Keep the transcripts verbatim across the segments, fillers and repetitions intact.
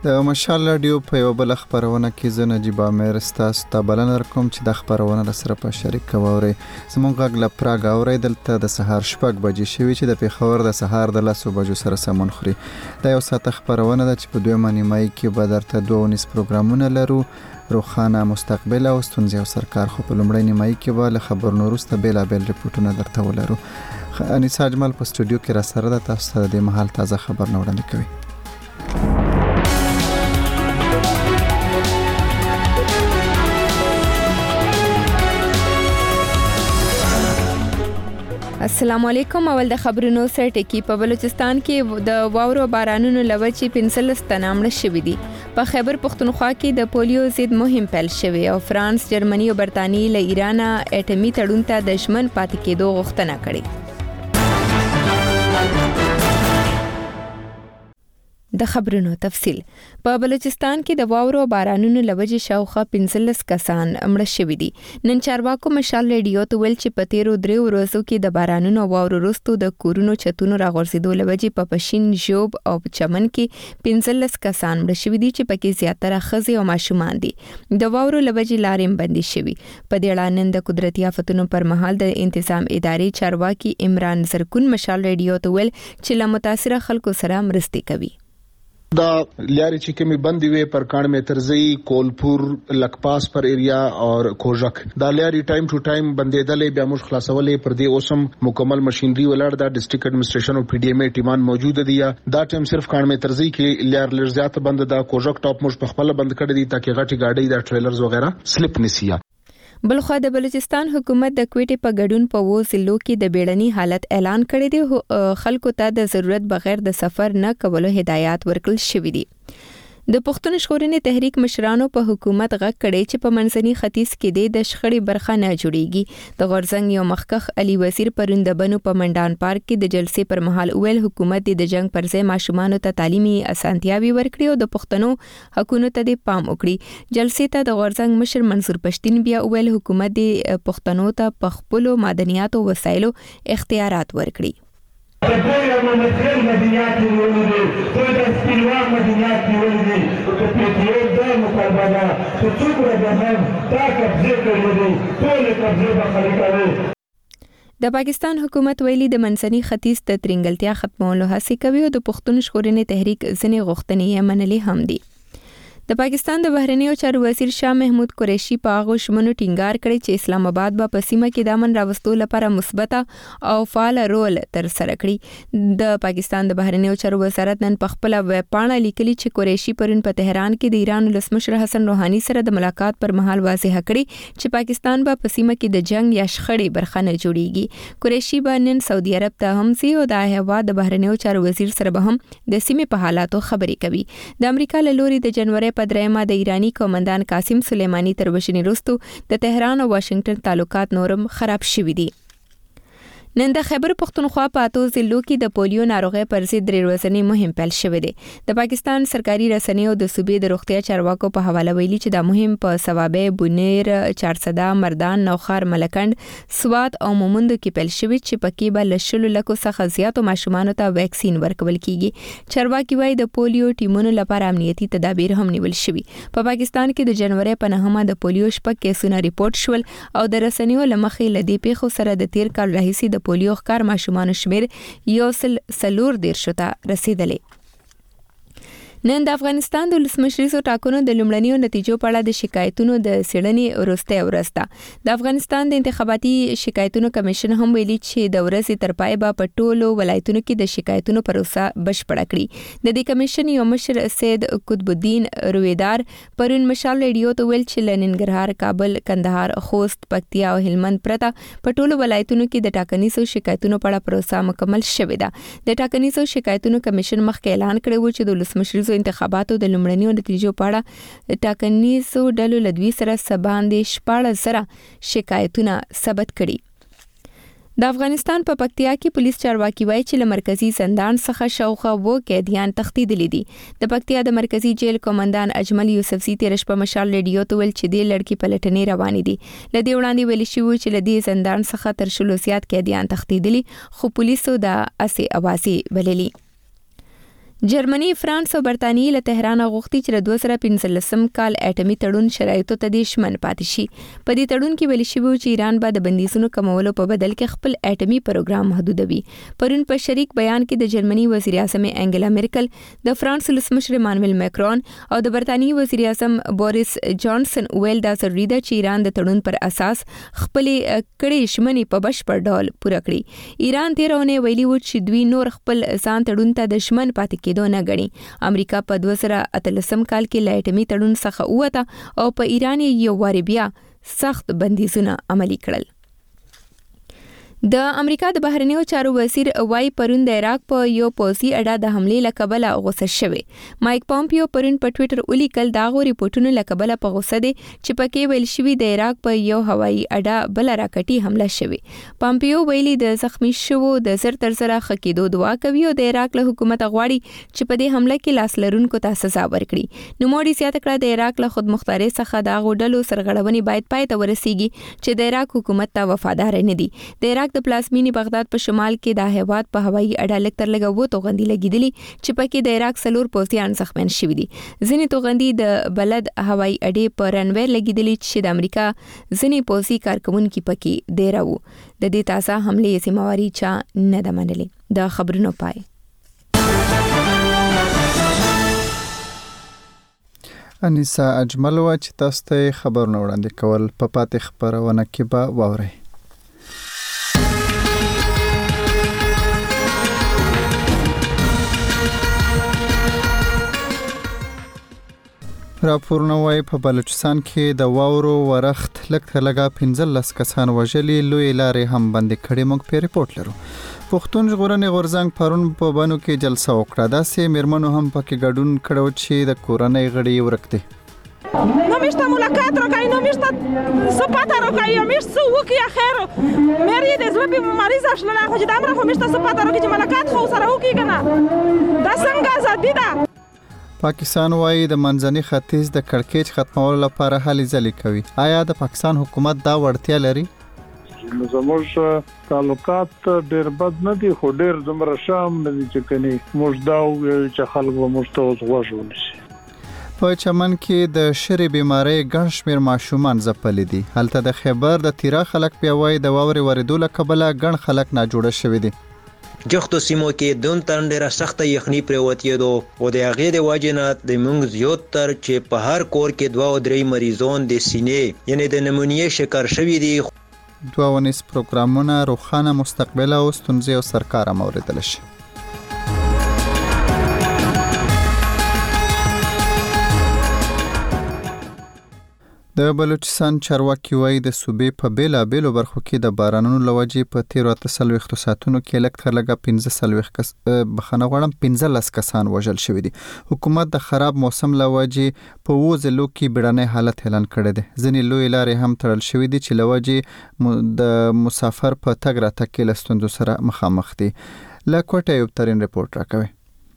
د مشال رادیو په یو بل خبرونه کې زه نجیب امیر ستاسو ته بلنه کوم چې د خبرونه سره په شریک کووري زموږ غږ له پراګ اوري دلته د سهار شپږ بجې شوي چې د پیښور د سهار د لسو بجو سره سمون خوري. دا یو ساعت خبرونه ده چې په دوه نیمایي کې به درته دوه ونیس پروګرامونه لرو، روخانه مستقبل او ستونزې او سرکار. خو په لومړی نیمایي کې به له خبرونو وروسته بیلابیل رپورټونه درته ولرو. انیسا اجمل په استودیو کې را سره ده، تاسو ته د محل تازه خبرونه وړاندې کوي. السلام علیکم. اول د خبرونو سره ټکی. په بلوچستان کې د واورو بارانونو لوجې پنځلس تنه مړه شوي دي. په خیبر پختونخوا کې د پولیو ضد مهم پیل شوی او فرانس، جرمني او برتانیې له ایران اټومي تړون ته د ژمن پاتې کېدو غوښتنه کړې. د خبرونو تفصیل. په بلوچستان کې د واورو بارانونو لوجې شاوخوا پنځلس کسان مړه شوي دي. نن چارواکو مشال رادیو ته ویل چې په تیرو دریو ورځو کې د بارانونو او واورو وروسته د کورونو چتونو راغورځېدو لوجې په پښین، ژوب او چمن کې پنځلس کسان مړه شوي دي چې پکې زیاتره ښځې او ماشومان دي. د واورو لوجې لارې بندي شوي. په دې اړه نن د قدرتي آفتونو پر مهال د انتظام ادارې چارواکي عمران زرکون مشال رادیو ته ویل چې له متاثره خلکو سره مرستې کوي. دا لیاری چې کمی بندي وي پر کان میں ترزئی، کولپور، لکپاس پر ایریا اور کوژک دا لیاری ټایم ټو ټایم بندیدلې بیا موږ خلاصولې پر دې اوسم مکمل ماشينري ولر دا ډسټریکټ ایڈمنسټریشن او پی ډی ایم ای ټیمان موجود دي. دا ټیم صرف کان میں ترزئی کې لیار لرزیات بند دا کوژک ټاپ موږ په خپل بند کړی دي تاکي غټي گاډي دا ټریلرز وغیرہ سلپ نسی. بلخوا د بلوچستان حکومت د کوټې په ګډون په وو ضلعو کې د بیړني حالت اعلان کړی دی. خلکو ته د ضرورت بغیر د سفر نه کولو هدایات ورکړل شوي دي. د پښتون ژغورنې تحریک مشرانو په حکومت غږ کړی چې په منځني ختیځ کې د شخړې برخه نه جوړیږي. د غورځنګ یو مخکخ علي وزیر پرون د بنو په منډان پارک کې د جلسې پر مهال ویل حکومت د جنگ پر ځای ماشومانو ته تعلیمي اسانتیاوي ورکړي او د پښتنو حقونو ته د پام وکړي. جلسې ته د غورځنګ مشر منصور پښتين بیا ویل حکومت د پښتنو ته په خپل معدنیات او وسایلو اختیارات ورکړي. تبويا ممثل مدينات الولدي تود استلوان مدينات الولدي وتبيتيون دا مقابلة تشكر جهان تاكب ذكر الولدي طول قبضة بخلقه. د پاکستان حکومت ویلي د منځني ختیځ د ترنګلتیا ختمولو هڅې کوي او د پښتون ژغورنې تحریک ځینې غوښتنې یې منلې هم دي. د پاکستان د بهرنیو چارو وزیر شاه محمود قریشي په هغه شمنو ټینګار کړی چې اسلام آباد به په سیمه کې د امن راوستلو لپاره مثبت او فعال رول تر سره کړي. د پاکستان د بهرنیو چارو وزارت نن په خپل ویب پاڼه لیکلي چې قریشي پرون په تهران کې د ایران ولسمشر حسن روحاني سره د ملاقات پر مهال واضح کړی چې پاکستان به په سیمه کې د جنگ یا شخړې برخه نه جوړیږي. قریشي به نن سعودي عرب ته هم ځي او د هیواد د بهرنیو چارو وزیر سره به هم د سیمې په حالاتو خبرې کوي. د امریکا له لوري د جنوري په درېمه د ایرانی قومندان قاسم سلیمانی تر وشنې وروسته د تهران او واشنگټن تعلقات نورم خراب شوي دي. نن د خیبر پختونخوا په اتو ضلعو کې د پولیو ناروغي پر ضد درې ورځنی مهم پیل شوی دی. د پاکستان سرکاري رسنیو د صوبې د روغتیا چارواکو په حواله ویلي چې دا مهم په ثوابه، بونیر، چارسده، مردان، نوخار، ملکند، سوات او مومند کې پیل شوی چې پکې به لشلو لکو څخه زیاتو ماشومانو ته ویکسین ورکول کیږي. چارواکي وايي د پولیو ټیمونو لپاره امنیتي تدابیر هم نیول شوي. په پاکستان کې د جنوري په نهمه د پولیو شپږ کیسونه ریپورت شول او د رسنیو لمخې لدی پیښو سره د تیر کال راهیسي د پولیو ښکار ماشومان شمیر یو سل سلور دیرشو ته رسیدلی. نن د افغانستان د ولسمشریزو ټاکنو د لومړنیو نتیجو په اړه د شکایتونو د څېړنې وروسته ورځ ده. د افغانستان د انتخاباتي شکایتونو کمیشن هم ویلي چې د ورځې تر پای به په ټولو ولایتونو کې د شکایتونو پروسه بشپړه کړي. د دې کمیشن یو مشر سید قطب الدین رویدار پرون مشال رادیو ته ویل چې ننګرهار، کابل، کندهار، خوست، پکتیا او هلمند پرته په ټولو ولایتونو کې د ټاکنیزو شکایتونو په اړه پروسه مکمل شوې ده. د ټاکنیزو شکایتونو کمیشن مخکې اعلان کړی و چې د ولسمشریزو انتخاباتو د لومړنیو نتیجو په اړه ټاکنیزو ډلو له دوی سره سباندې شپاړس زره شکایتونه ثبت کړي. د افغانستان په پکتیا کې پولیس چارواکي وایي چې له مرکزی زندان څخه شاوخوا و قیدیان تښتېدلي دي. د پکتیا د مرکزی جیل قومندان اجمل یوسفزي تیر شپه مشال رادیو ته ویل چې د لړکی په لټنې روانې دي. له دې وړاندې ویل شوی چې له دې زندان څخه تر شلو زیات قیدیان تښتېدلي خو پولیسو دا اسې اوازې بللي. جرمني، فرانس او برتانیې له تهران غوښتي چې د دوه زره پنځلسم کال اټومي تړون شرایطو ته د شمن پاتې شي. په دې تړون کې ویل شوی چې ایران به د بندیزونو کمولو په بدل کې خپل اټومي پروګرام محدودوي. پرون په شریک بیان کې د جرمني وزیر اعظم انګلا مرکل، د فرانس ولسمشر مانویل ماکرون او د برتانیې وزیر اعظم بوریس جانسن ویل دا ضروري ده چې ایران د تړون پر اساس خپل کړي شمنې په بشپړ ډول پوره کړي. ایران تیرونه ویلي و چې دوی نور خپل ځان تړون ته د شمن پاتې کېدو نه غړي. امریکا په دوه زره اتلسم کال کې له اټومي تړون څخه ووته او په ایران یې یو واری بیا سخت بندیزونه عملي کړل. د امریکا د بهرنیو چارو وزیر وای پرون د عراق په یو پوځي اډه د حملې لکبله غوسه شوی. مایک پامپیو پرون په ټوئیټر ولیکل دا غو ریپورتونو لکبله په غوسه دي چې پکې ویل شوی د عراق په یو هوایي اډه بل راکټي حمله شوی. پامپیو ویلي د زخمی شوو د زر تر زره خکېدو دعا کوي او د عراق له حکومت غواړي چې په دې حمله کې لاس لرونکو ته سزا ورکړي. نو موډي زیاته کړه د عراق له خودمختاري څخه دا غوډلو سرغړونې باید پای ته ورسیږي چې د عراق حکومت ته وفادار نه دي. د عراق د پلازمینی بغداد په شمال کې د هیواد په هوایي اډه لک تر لګه وو توغندي لګیدلی چې پکې د عراق سلور پوځیان زخمیان شوي دي. ځینې توغندي د بلد هوایي اډې په رنویر لګیدلی چې د امریکا ځینې پوځي کارکونکو پکې دیره وو. د دې تازه حملې ذمہواری چا نه ده منلې. د خبرونو پای. انیسا اجمل و چې تاسو ته خبرونه وړاندې کول په پاتې خبرونه کې به واورئ. راپورونه وايي په بلوچستان کې د واورو ورښت لږ تر لږه پنځلس کسان وژلي، لوی لارې هم بندې کړې. موږ په ریپورت لرو. پښتون ژغورنې غورځنګ پرون په بانو کې جلسه وکړه. داسې میرمنو هم پکې ګډون کړو چې د کورنۍ غړي ورک دي. No mi sta ملاقات راکای، نو می sta سپاته راکای، می sta وکی اخر مری د زوبي مریض اشل نه خو چې دامره خو می sta سپاته راکای چې ملاقات خو سره وکی کنه. دا څنګه ازادي ده؟ پاکستان وايي د منځني ختیځ د کړکېچ ختمولو لپاره هلې ځلې کوي. آیا د پاکستان حکومت دا وړتیا لري؟ زموږ تعلقات ډېر بد نه دي، خو ډېر دومره شام نه دي چې کني موږ دا ویل چې خلک به موږ ته غوږ ونیسي. په چمن کې د شری بیماری ګڼ شمېر ماشومان ځپلي دي. هلته د خیبر د تیرا خلک بیا وایي د واورې ورېدو له کبله ګڼ خلک ناجوړه شوي دي. جختو سیمو کې دون تن ډیره سخته یخني پریوتېدو او د هغې د وجې نه د موږ زیات تر چې په هر کور کې دوه او درې مریضان د سینې یعنې د نمونیې شکار شوي دي. دوه ونیز پروګرامونه روښانه مستقبل او ستونزې او سرکاره موریدلی شي. د بلوچستان چارواکي وایي د صوبې په بیلابیلو برخو کې د بارانونو له وجې په تیرو اته څلوېښتو ساعتونو کې لږ تر لږه پنځه څلوېښت کس بخښنه غواړم پنځلس کسان وژل شوي دي. حکومت د خراب موسم له وجې په اووه ضلعو کې بیړنی حالت اعلان کړی دی. ځینې لویې لارې هم تړل شوي دي چې له وجې د مسافر په تګ راتګ کې له ستونزو سره مخامخ دي. له کوټه یو ترین رپورټ راکوي.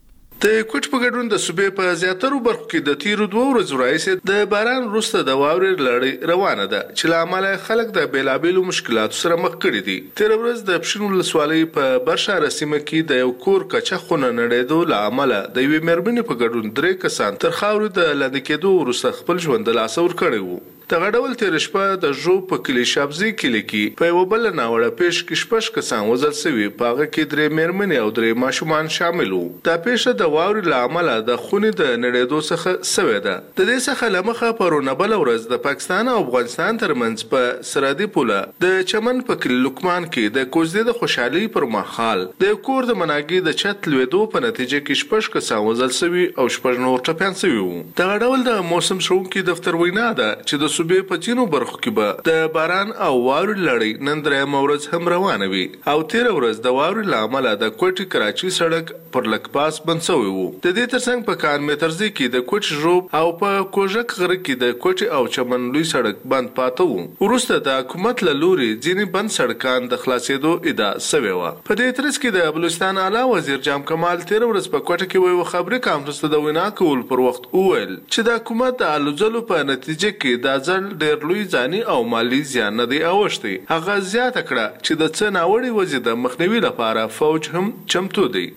د کوټ په ګډون د صوبې په زیاترو برخو کې د تیرو دوه ورځو راهیسې د باران وروسته د واورې لړۍ روانه ده چې له امله خلک د بیلابیلو مشکلاتو سره مخ کړي دي. تېره ورځ د پښین ولسوالۍ په برشاره سیمه کې د یو کور کچه خونه نړېدو له امله د یوې مېرمنې په ګډون درې کسان تر خاورې د لاندې کېدو وروسته خپل ژوند له لاسه ورکړی وو. دغه ډول تېره شپه د ژوب په کلي شابزي کلي کې په یوه بله ناوړه پیښه کې شپږ کسان وژل سوي، په هغه کې درې مېرمنې او درې ماشومان شامل وو. دا پیښه د واورې له امله د خونې د نړېدو څخه سوې ده. د دې څخه له مخه پرونه بله ورځ د پاکستان او افغانستان ترمنځ په سرحدي پوله د چمن په کلي لقمان کې د کوژدې د خوشحالۍ پر مهال د یو کور د مناګي د چت لوېدو په نتیجه کې شپږ کسان وژل سوي او شپږ نور ټپیان سوي وو. دغه ډول د موسم ښوونکي دفتر وینا ده چې د صوبې په ځینو برخو کې به د باران او واورې لړۍ نن درېیمه ورځ هم روانه وي او تېره ورځ د واورې له امله د کوټې کراچي سړک پر لک پاس بند سوی وو. د دې ترڅنګ په کان میترزي کې د کوټ ژوب او په کوژک غره کې د کوټې او چمن لوی سړک بند پاته وو. وروسته د حکومت له لوري ځینې بند سړکان د خلاصېدو ادعا سوې وه. په دې ترڅ کې د بلوچستان اعلی وزیر جام کمال تېره ورځ په کوټه کې یوه خبري کانفرنس ته د وینا کولو پر وخت وویل چې د حکومت د هلو ځلو په نتیجه کې دا ځل ډېر لوی ځاني او مالي زیان نه دی اوښتی. هغه زیاته کړه چې د څه ناوړې وضع د مخنیوي لپاره فوج هم چمتو دی. پر دې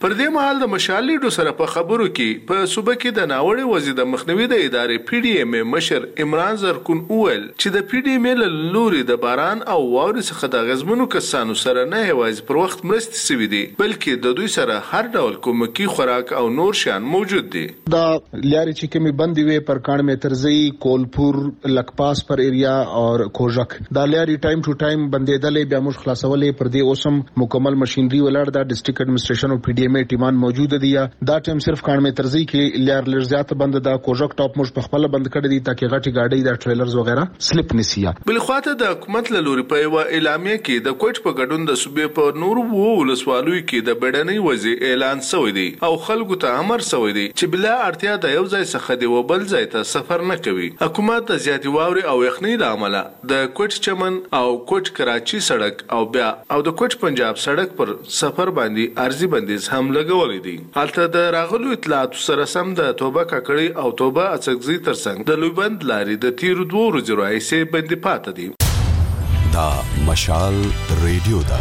مهال د مشال لیډو سره په خبرو کې په صوبه کې د ناوړه وضعیت د مخنیوي د ادارې پی ډی ایم مشر عمران زرکون وویل چې د پی ډی ایم له لوري د باران او واورې څخه د غزمنو کسانو سره نه یوازې پر وخت مرستې سوي دي بلکې د دوی سره هر ډول کومکی خوراک او نور شیان موجود دي. دا لارې چې کومې بندې وي پر کان میترزی کولپور لکپاس پر ایریا اور کوژک دا لارې ټایم ټو ټایم بندېدلې بیا موږ خلاصولې پر دې اوسم مکمل ماشينري ولر دا ډیسټریکټ ایڈمنسټریشن او پی ډی ایم ټیمان موجود دي. دا ټیم صرف کان میترزی کې لار لږ زیات بند دا کوژک ټاپ موږ په خپل بند کړی دي ترڅو غټي گاډي دا ټریلرز وغیرہ سلیپ نسی. بل خواته د حکومت له لوري په یو اعلامیه کې د کوټ په ګډون د صوبې په نور وو ولسوالۍ کې د بډنۍ وضعیت اعلان شوی دی او خلکو ته امر شوی دی چې بلا اړتیا د یو ځای څخه دی و بل ځای ته سفر نه کوي. حکومت د زیاتې واوري او یخنۍ له امله د کوټ چمن او کوټ کراچي سړک او بیا او د کوټ پنجاب سړک پر سفر باندې ارزي بندیز هم لګولې دي. حالته د راغلو اطلاعات سره سم د توبه ککړې او توبه اڅکزي ترڅنګ د لوبند لاري د تیر دوه ورځې راځي بندي پاتې دي. دا مشال ریډیو دا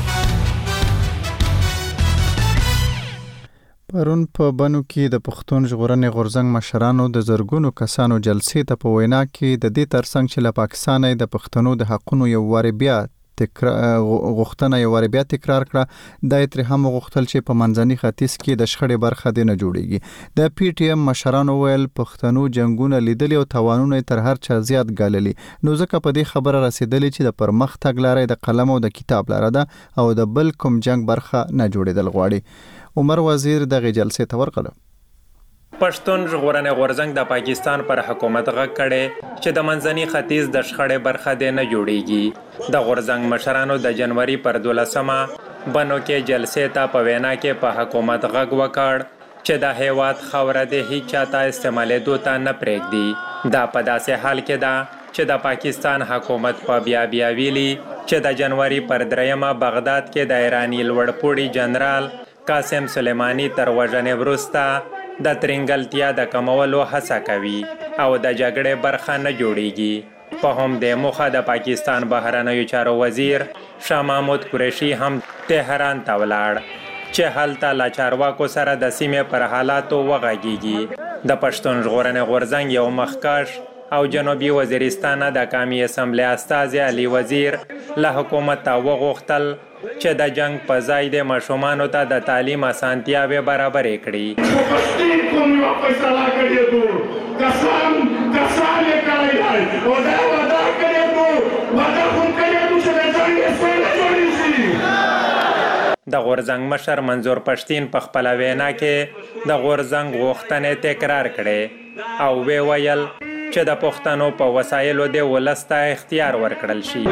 پرون په بنو کې د پښتون ژغورنې غورځنګ مشرانو د زرګونو کسانو جلسې ته په وینا کې د دې ترڅنګ چې له پاکستانه د پښتنو د حقونو یو واری بیا غوښتنه یو واری بیا تکرار کړه. د تر هم غوښتل چې په منځني ختیځ کې د شخړې برخه دی نه جوړیږي. د پی ټی ایم مشرانو ویل پښتنو جنگونه لیدلي او توانونه تر هر چا زیات ګاللي نو ځکه په دې خبره رسیدلې چې د پرمختګ لارې د قلم او د کتاب لاره ده او د بل کوم جنگ برخه نه جوړیدل غواړي. عمر وزیر دغه جلسې ته ورغله. پښتون ژغورنې غورځنګ د پاکستان پر حکومت غږ کړي چې د منځني ختیځ د شخړې برخه دی نه جوړیږي. د غورځنګ مشرانو د جنوري پر دولسمه بنو کې جلسې ته په وینا کې په حکومت غږ وکړ چې د هیواد خاوره د هیڅ چاته استعمالېدو ته نه پرېږدي. دا په داسې حال کې ده چې د پاکستان حکومت په بیا بیا ویلي چې د جنوري پر دریمه بغداد کې د ایرانی لوړپوړي جنرال قاسم سلیمانی تر وژنې وروسته د ترنګلتیا د کمولو هڅه کوي او د جګړې برخه نه جوړیږي. په هم د موخه د پاکستان بهرنیو چارو وزیر شاه محمود قریشي هم تهران ته ولاړ چې هلته له چارواکو سره د سیمې پر حالاتو وغږیږي. د پښتون ژغورنې غورځنګ یو مخکښ او جنوبي وزیرستان د قومي اسمبلی استازي علي وزیر له حکومت ته وغوښتل چې د جنگ په ځای د ماشومانو ته د تعلیم اسانتیاوې برابرې کړي. پښتون کوم یو فیصله کړی دی قسم قسم یې کړی دی او دا وعده کړی دی وعده هم کړی دی چې د جنگ سوله جوړې شي. د غورځنګ مشر منظور پښتین په خپله وینا کې د غورځنګ غوښتنې تکرار کړې او وی ویل چې د پښتنو په وسایلو د ولس ته اختیار ورکړل شي.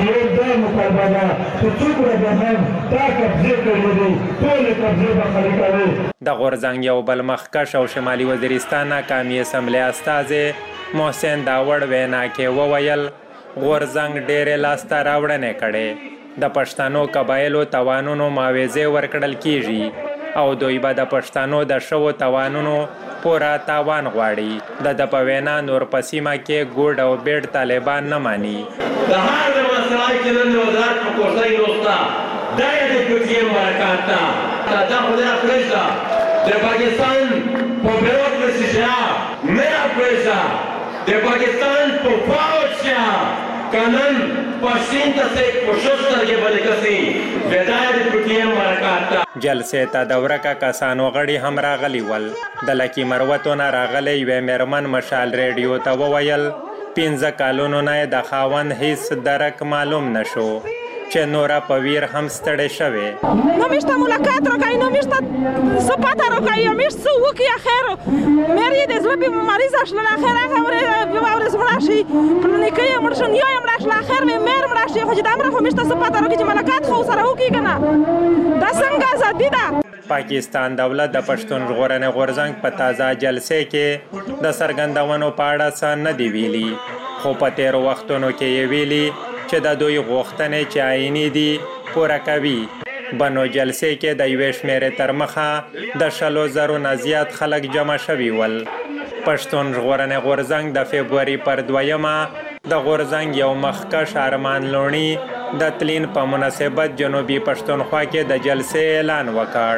د غورځنګ یو بل مخکښ او شمالي وزیرستان قومي اسمبلی استازي محسن داوړ وینا کې وویل غورځنګ ډېرې لاسته راوړنې کړې. د پښتنو قبایلو توانونو معاوضې ورکړل کیږي او دوی به د پښتنو د شوو توانونو پورا تاوان غواړي. د د په وینا نور په سیمه کې ګوډ او بیډ طالبان نه مانی. د هر د مسلای چې نن وزارت په کوټه روستا دا یې د کوټیم برکات تا دا خو نه پرېږده د پاکستان په بیروکراسي شه نه پرېږده د پاکستان په فوج شه قانون پښتین ته سې کوشش سترګې باندې کسي بدايه د کوټیم برکات تا. جلسې ته د ورکه کسانو غړي هم راغلي ول. د لکي مروتو نه راغلی یوې میرمن مشال ریډیو ته وویل پنځه کالونو نه د خاوند هیڅ درک معلوم نشو چې نورا په ویر هم ستړی شوې. نو میشته ملاقات راکوي نو میشته څه پته راکوي یا میشته څه وکړي اخر مېر یې د زړه بیماري شله اخر هغه ورځ مړه شي نیکه یې مړ شو یا یې مړه شله اخر مې مېر مړه شي خو چې دا مړه خو میشته څه پته راکوي چې ملاقات خو سره وکړي که نه دا څنګه ازادي ده. پاکستان دولت د پښتون ژغورنې غورځنګ په تازه جلسې کې د څرګندونو په اړه څه نه دي ویلي خو په تیرو وختونو کې یې ویلي چې د دوی غوښتنې چې آئیني دي پوره کوي. بنو جلسې کې د یوې شمېرې تر مخه د شلو زرو نه زیات خلک جمع شوي ول. پښتون ژغورنې غورځنګ د فبروري پر دویمه د غورځنګ یو مخکښ ارمان لوڼي د تلین په مناسبت جنوبي پښتونخوا کې د جلسې اعلان وکړ.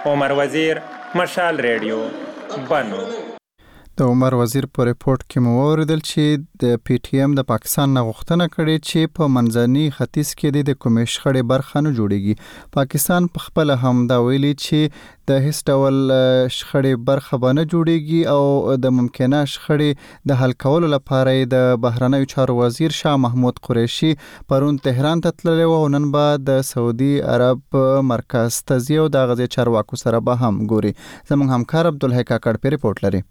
عمر وزیر، مشال ریډیو، بنو. د عمر وزیر په ریپورت کې مو اوریدل چې د پی ټی ایم د پاکستان نه غوښتنه کړې چې په منځني ختیځ کې د کومې شخړې برخه نه جوړیږي. پاکستان په خپل هم دا ویلي چې د هیڅ ډول شخړې برخه به نه جوړیږي او د ممکنه شخړې د حل کولو لپاره د بهرنیو چارو وزیر شاه محمود قریشي پرون تهران ته تللی و او نن به د سعودي عرب مرکز ته ځي او د غزې چارواکو سره به هم ګوري. زموږ همکار عبدالحی کاکړ په ریپورت لري.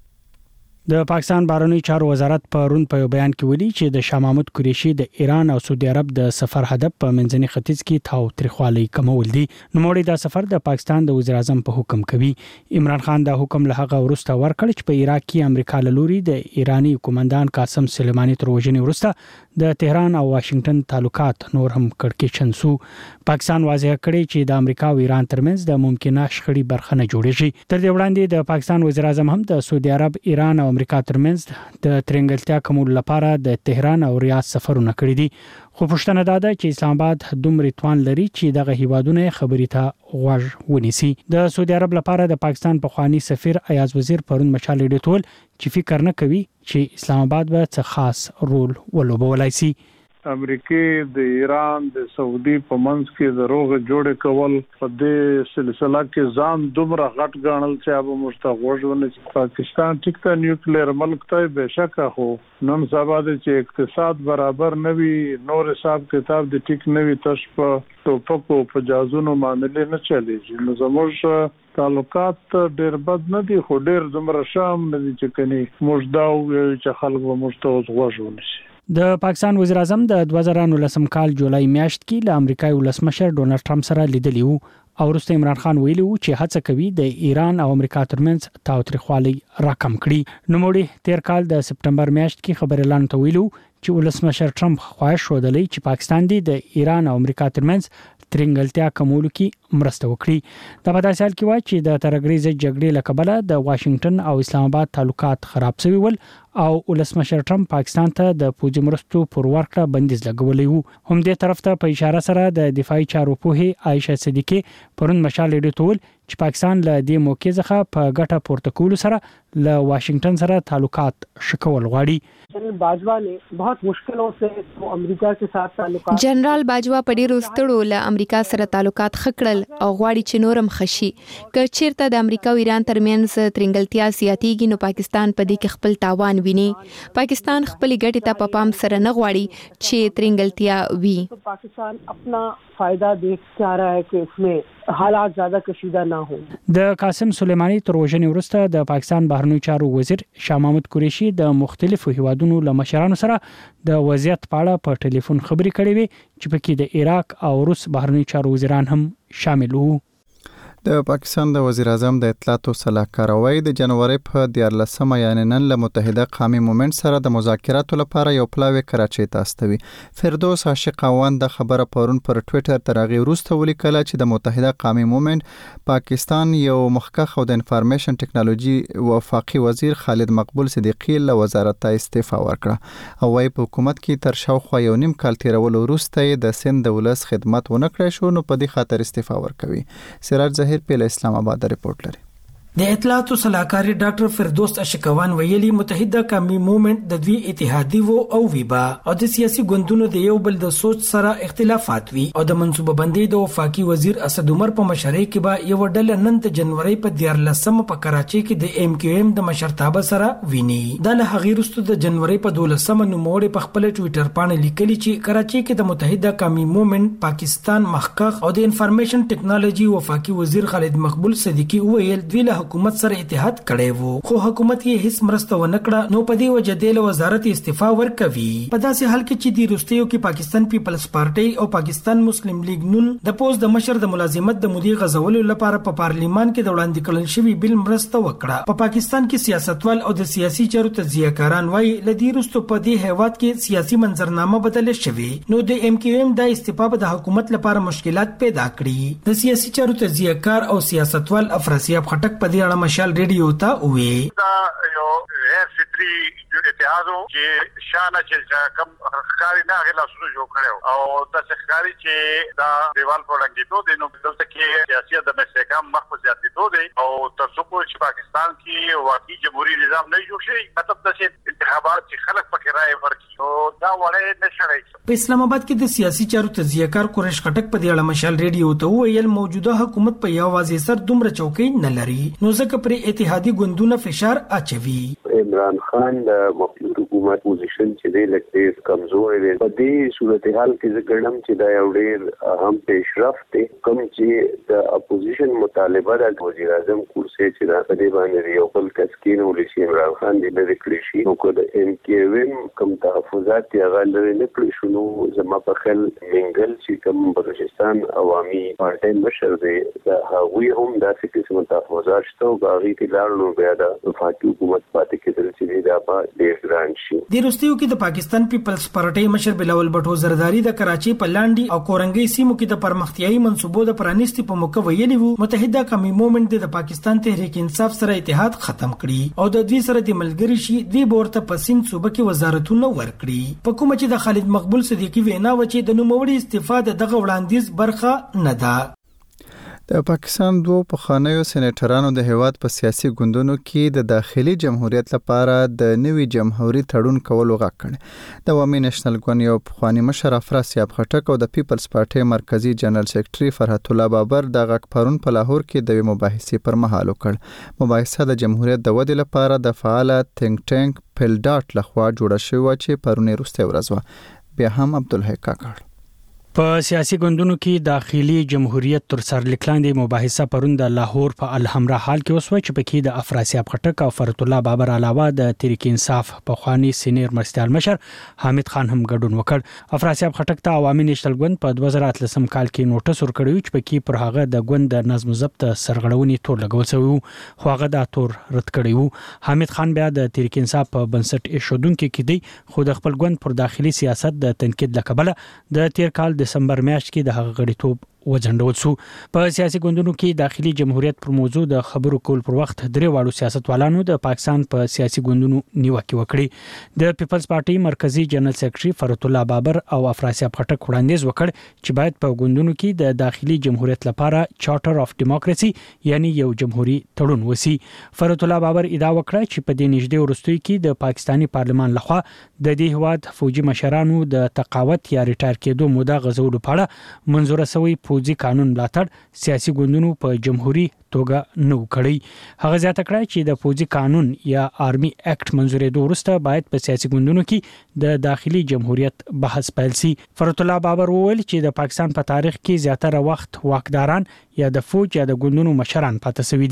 د پاکستان بهرنیو چارو وزارت پرون په بیان کې ویلي چې د شاه محمود قریشي د ایران او سعودي عرب د سفر هدف په منځني ختیځ کې تاو تریخوالي کمول دي. نوموړي دا سفر د پاکستان د وزیر اعظم په حکم کوي. عمران خان دا حکم له هغه وروسته ورکړ چې په عراق کې امریکا له لوري د ایرانی کمانډان قاسم سلیمانی تر وژنې وروسته د تهران او واشنگټن تعلقات نور هم کړکېچن سو. پاکستان واضح کړی چې د امریکا او ایران ترمنځ د ممکنه شخړې برخه نه جوړیږي. تر دې وړاندې د پاکستان وزیر اعظم هم د سعودي عرب، ایران او امریکا ترمنځ د ترنګلتیا کمولو لپاره د تهران او ریاض سفرونه کړی دي. خو پښتنه دا ده چې اسلام آباد دومره توان لري چې دغه هیوادونه خبري ته غوږ ونیسي. د سعودي عرب لپاره د پاکستان پخوانی سفیر ایاز وزیر پرون مشال ډیټول چې فکر نه کوي چې اسلام آباد به څه خاص رول ولوبولای شي. امریکای د ایران د سعودي په منځ کې د روغ جوړ کول په دې سلسله کې ځان دومره غټ غاڼل چې ابو مستغوژونه پاکستان ټیک ته نیوکلیر ملک ته بهشکه خو نن سبا د چې اقتصاد برابر نوي نور حساب کتاب د ټیک نوي تش په ټوپکو په جازونو معاملې نه چلیږي. نو زموږ تعلقات ډېر بد نه دي خو ډېر دومره شام نه دي چې کني موږ دا چې خلک به مستوز غوژونه شي. د پاکستان وزیر اعظم د دوه زره نولسم کال جولای میاشت کې له امریکایي ولسمشر ډونالډ ټرمپ سره لیدلی وو او وروسته عمران خان ویلي وو چې هڅه کوي د ایران او امریکا ترمنځ تاوتریخوالي راکم کړي. نوموړي تیر کال د سپټمبر میاشت کې خبر اعلان ته ویلو چې ولسمشر ټرمپ خواهش ودلی چې پاکستان د ایران او امریکا ترمنځ ترنګلتیا کمولو کې مرسته وکړي. دا په داسې حال کې وایي چې د ترګریزه جګړې له کبله د واشنگټن او اسلام آباد تعلقات خراب شوي ول او ولسمشر ټرمپ پاکستان ته د پوځي مرستو پر ورکړه بندیز لګولې وو. هم دې طرف ته په اشاره سره د دفاعي چارو پوهې عائشه صدیقی پرون مشال ډیټول چې پاکستان له دې موقع څخه په ګټه پورته کولو سره له واشنگټن سره تعلقات شکول غواړي. General Bajwa ने बहुत मुश्किलों से तो अमेरिका के साथ ताल्लुकात जनरल बाजवा په ډیرو ستړو له امریکا سره تعلقات خکړل او غواړي چې نورم خشي. که چیرته د امریکا او ایران ترمنځ ترنګلتیا زیاتیږي نو پاکستان په دې کې خپل تاوان ویني. پاکستان خپل ګټې ته په پام سره نه غواړي چې ترنګلتیا وي. पाकिस्तान अपना फायदा देख चाह रहा है कि इसमें حالات زیاده کشیده نه هو. د قاسم سلیمانی تر وژنې وروسته د پاکستان بهرنیو چارو وزیر شاه محمود قریشي د مختلفو هیوادونو له مشرانو سره د وضعیت په اړه په ټلیفون خبرې کړې وي چې پکې د عراق او روس بهرنیو چارو وزیران هم شامل وو. د پاکستان د وزیر اعظم د اطلاعات او سلاکار وای د جنوري په دیارلسمه یعنی نن له متحده قومي مومنت سره د مذاکراتو لپاره یو پلاوی کراچۍ ته استوي. فردوس عاشق اوان د خبره پرون پر ټوئیټر ترغه وروسته ولیکله چې د متحده قومي مومنت پاکستان یو مخکخ او د انفارمیشن ټکنالوژي وفاقي وزیر خالد مقبول صدیقی له وزارت ته استعفا ورکړه او وايي په حکومت کې تر شاوخوا یو نیم کال تیرول وروسته د سند دولت خدمت ونه کړی شو نو په دې خاطر استعفا ورکوي. سراج ظاهر په اسلام آباد رپورت لري. د اطلاعات او سلاکار ډاکټر فردوس اشکوان ویلي متحده قومي مومنت د دوی اتحادی وو او ویبا او د سیاسي ګوندونو د یو بل د سوچ سره اختلافات وي او د منصوبه بندي د وفاقي وزیر اسد عمر په مشرۍ کې به یو ډله نن د جنوري په دیارلسمه په کراچۍ کې د ایم کیو ایم د مشرتابه سره ویني. د له هغې وروسته د جنوري په دولسمه نوموړي په خپل ټوئیټر باندې لیکلي چې کراچۍ کې د متحده قومي مومنت پاکستان مخکخ او د انفارمیشن ټکنالوژي وفاقي وزیر خالد مقبول صدیقی ویل دوی له حکومت سره اتحاد کړي وو خو حکومت یې هیڅ مرسته ونه کړه نو په دې وجه د وزارت استعفا ورکوي. په داسې حال کې چې د روسیو کې پاکستان پیپلز پارټي او پاکستان مسلم لیگ نون د پوز د مشر د ملازمت د مودي غزولو لپاره په پارلیمان کې د وړاندې کړل شوی بل مرسته وکړه. په پاکستان کې سیاستوال او د سیاسي چارو تجزیه کاران وایي لدی روسو په دې هیواد کې سیاسي منظرنامه بدل شوی نو د ایم کیو ایم د استعفا د حکومت لپاره مشکلات پیدا کړي. د سیاسي چارو تجزیه کار او سیاستوال افراسیاب خټک په دې اړه مشال ریډیو ته وی دا یو هر فطری یو اتحادو چې شانه چې کم ښکاری نه غلا سره جوړ کړو او د ښکاری چې دا دیوال په لګیدو د نو دلته کې سیاسي د استحکام مخ په زیاتېدو دی او تر څو چې پاکستان کې واقعي جمهوریت نظام نه جوړ شي مطلب د انتخابات چې خلک پکې رائے ورکړي او دا وړه نشړي. په اسلام آباد کې د سیاسي چارو تجزیه کار قریش خټک په دې اړه مشال ریډیو ته ویل موجوده حکومت په یو واځي سر دومره چوکۍ نه لري نو ځکه پر اتحادي ګوندونو فشار اچوي. عمران خان د مخلوط حکومت پوزیشن چې دی لکه کمزور دی په دې صورتحال کې زه ګڼم چې دا یو ډېر اهم پیشرفت دی کوم چې د اپوزیشن مطالبه د وزیر اعظم کرسي چې دا په دې باندې یو بل کسکین ولسی عمران خان دی لري کړی شي نو کو د ام کې ویم کوم تحفظات یې غلره نه کړی شنو زما په خل منګل چې کوم بلوچستان عوامي پارټي مشر دی دا هغوی هم داسې قسم تحفظات شته او باغی کې لاړو بیا د وفاقي حکومت پاتې کېدل چې دا په ډېر ګران شي. د روستیو کې د پاکستان پیپلز پارټي مشر بلاول بټو زرداری د کراچي په لاندې او کورنګي سیمو کې د پرمختیايي منصوبو د پرانیستي په موقع ویلي وو متحده قومي موومېنټ د پاکستان تحریک انصاف سره اتحاد ختم کړي او د دوی سره د ملګری شي دوی ورته په سین صوبه کې وزارتونه ورکړي په کومه چې د خالد مقبول صدیقي وینا و چې د نوموړي استفاده دغه وړاندیز برخه نه ده. د پاکستان دوه پخوانیو سېنیټرانو د هیواد په سیاسي ګوندونو کې د داخلي جمهوریت لپاره د نوي جمهوریت تړون کولو غږ کړ. د عوامي نېشنل ګوند یو پخوانی مشر افراسیاب خټک او د پیپلز پارټي مرکزی جنرال سیکریټري فرحت الله بابر د غږ پرون په لاهور کې د مباحثې پر مهال وکړ. مباحثه د جمهوریت د ودې لپاره د فعال تھنک ټانک پلډاټ لخوا جوړه شوې چې پرونی وروسته ورځ و. بیا هم عبدالحی کاکړ په سیاسي ګوندونو کې داخلي جمهوریت تر سر لیکلاندې مباحثه پرون د لاهور په الحمرا حال کې وسوه چې پکې د افراسیاب خټک او فرحت الله بابر علاوه د تحریک انصاف په خواني سینیر مرستیال مشر حامد خان هم ګډون وکړ. افراسیاب خټک ته عوامي نېشنل ګوند په دوه زره اتلسم کال کې نوټس ورکړی چې پکې پر هغه د ګوند د نظم ضبط سرغړونې تور لګول شوی خو هغه دا تور رد کړی وو. حامد خان بیا د تحریک انصاف په بنسټ ایښودونکو کې دی خو د خپل ګوند پر داخلي سیاست د تنقید لکبله د تیر کال دسمبر میاشت کې د هغه غړیتوب وځنډول شو. په سیاسي ګوندونو کې داخلي جمهوریت پر موضوع د خبرو کول پر وخت درې واړو سیاستوالانو د پاکستان په سیاسي ګوندونو نیوکه وکړي. د پیپلز پارټي مرکزی جنرال سیکریټري فرحت الله بابر او افراسیاب خټک وړاندیز وکړ چې باید په ګوندونو کې د داخلي جمهوریت لپاره چارټر اف ډیموکراسي یعنی یو جمهوریت تړون وسی. فرحت الله بابر ادعا وکړه چې په دې نږدې وروستیو کې د پاکستانی پارلمان لخوا د دې هواد فوجي مشرانو د تقاعد یا ریټایر کېدو موده غځولو په اړه منزور شوی فوجي قانون ملاتړ سیاسي ګوندونو په جمهوریت توګه نو کړی. هغه زیاته کړه چې د فوجي قانون یا آرمي اکټ منزورېدو وروسته باید په سیاسي ګوندونو کې د داخلي جمهوریت بحث پیل شي. فرحت الله بابر وویل چې د پاکستان په تاریخ کې زیاتره وخت واکداران یا د فوج یا د ګوندونو مشران پاتې شوي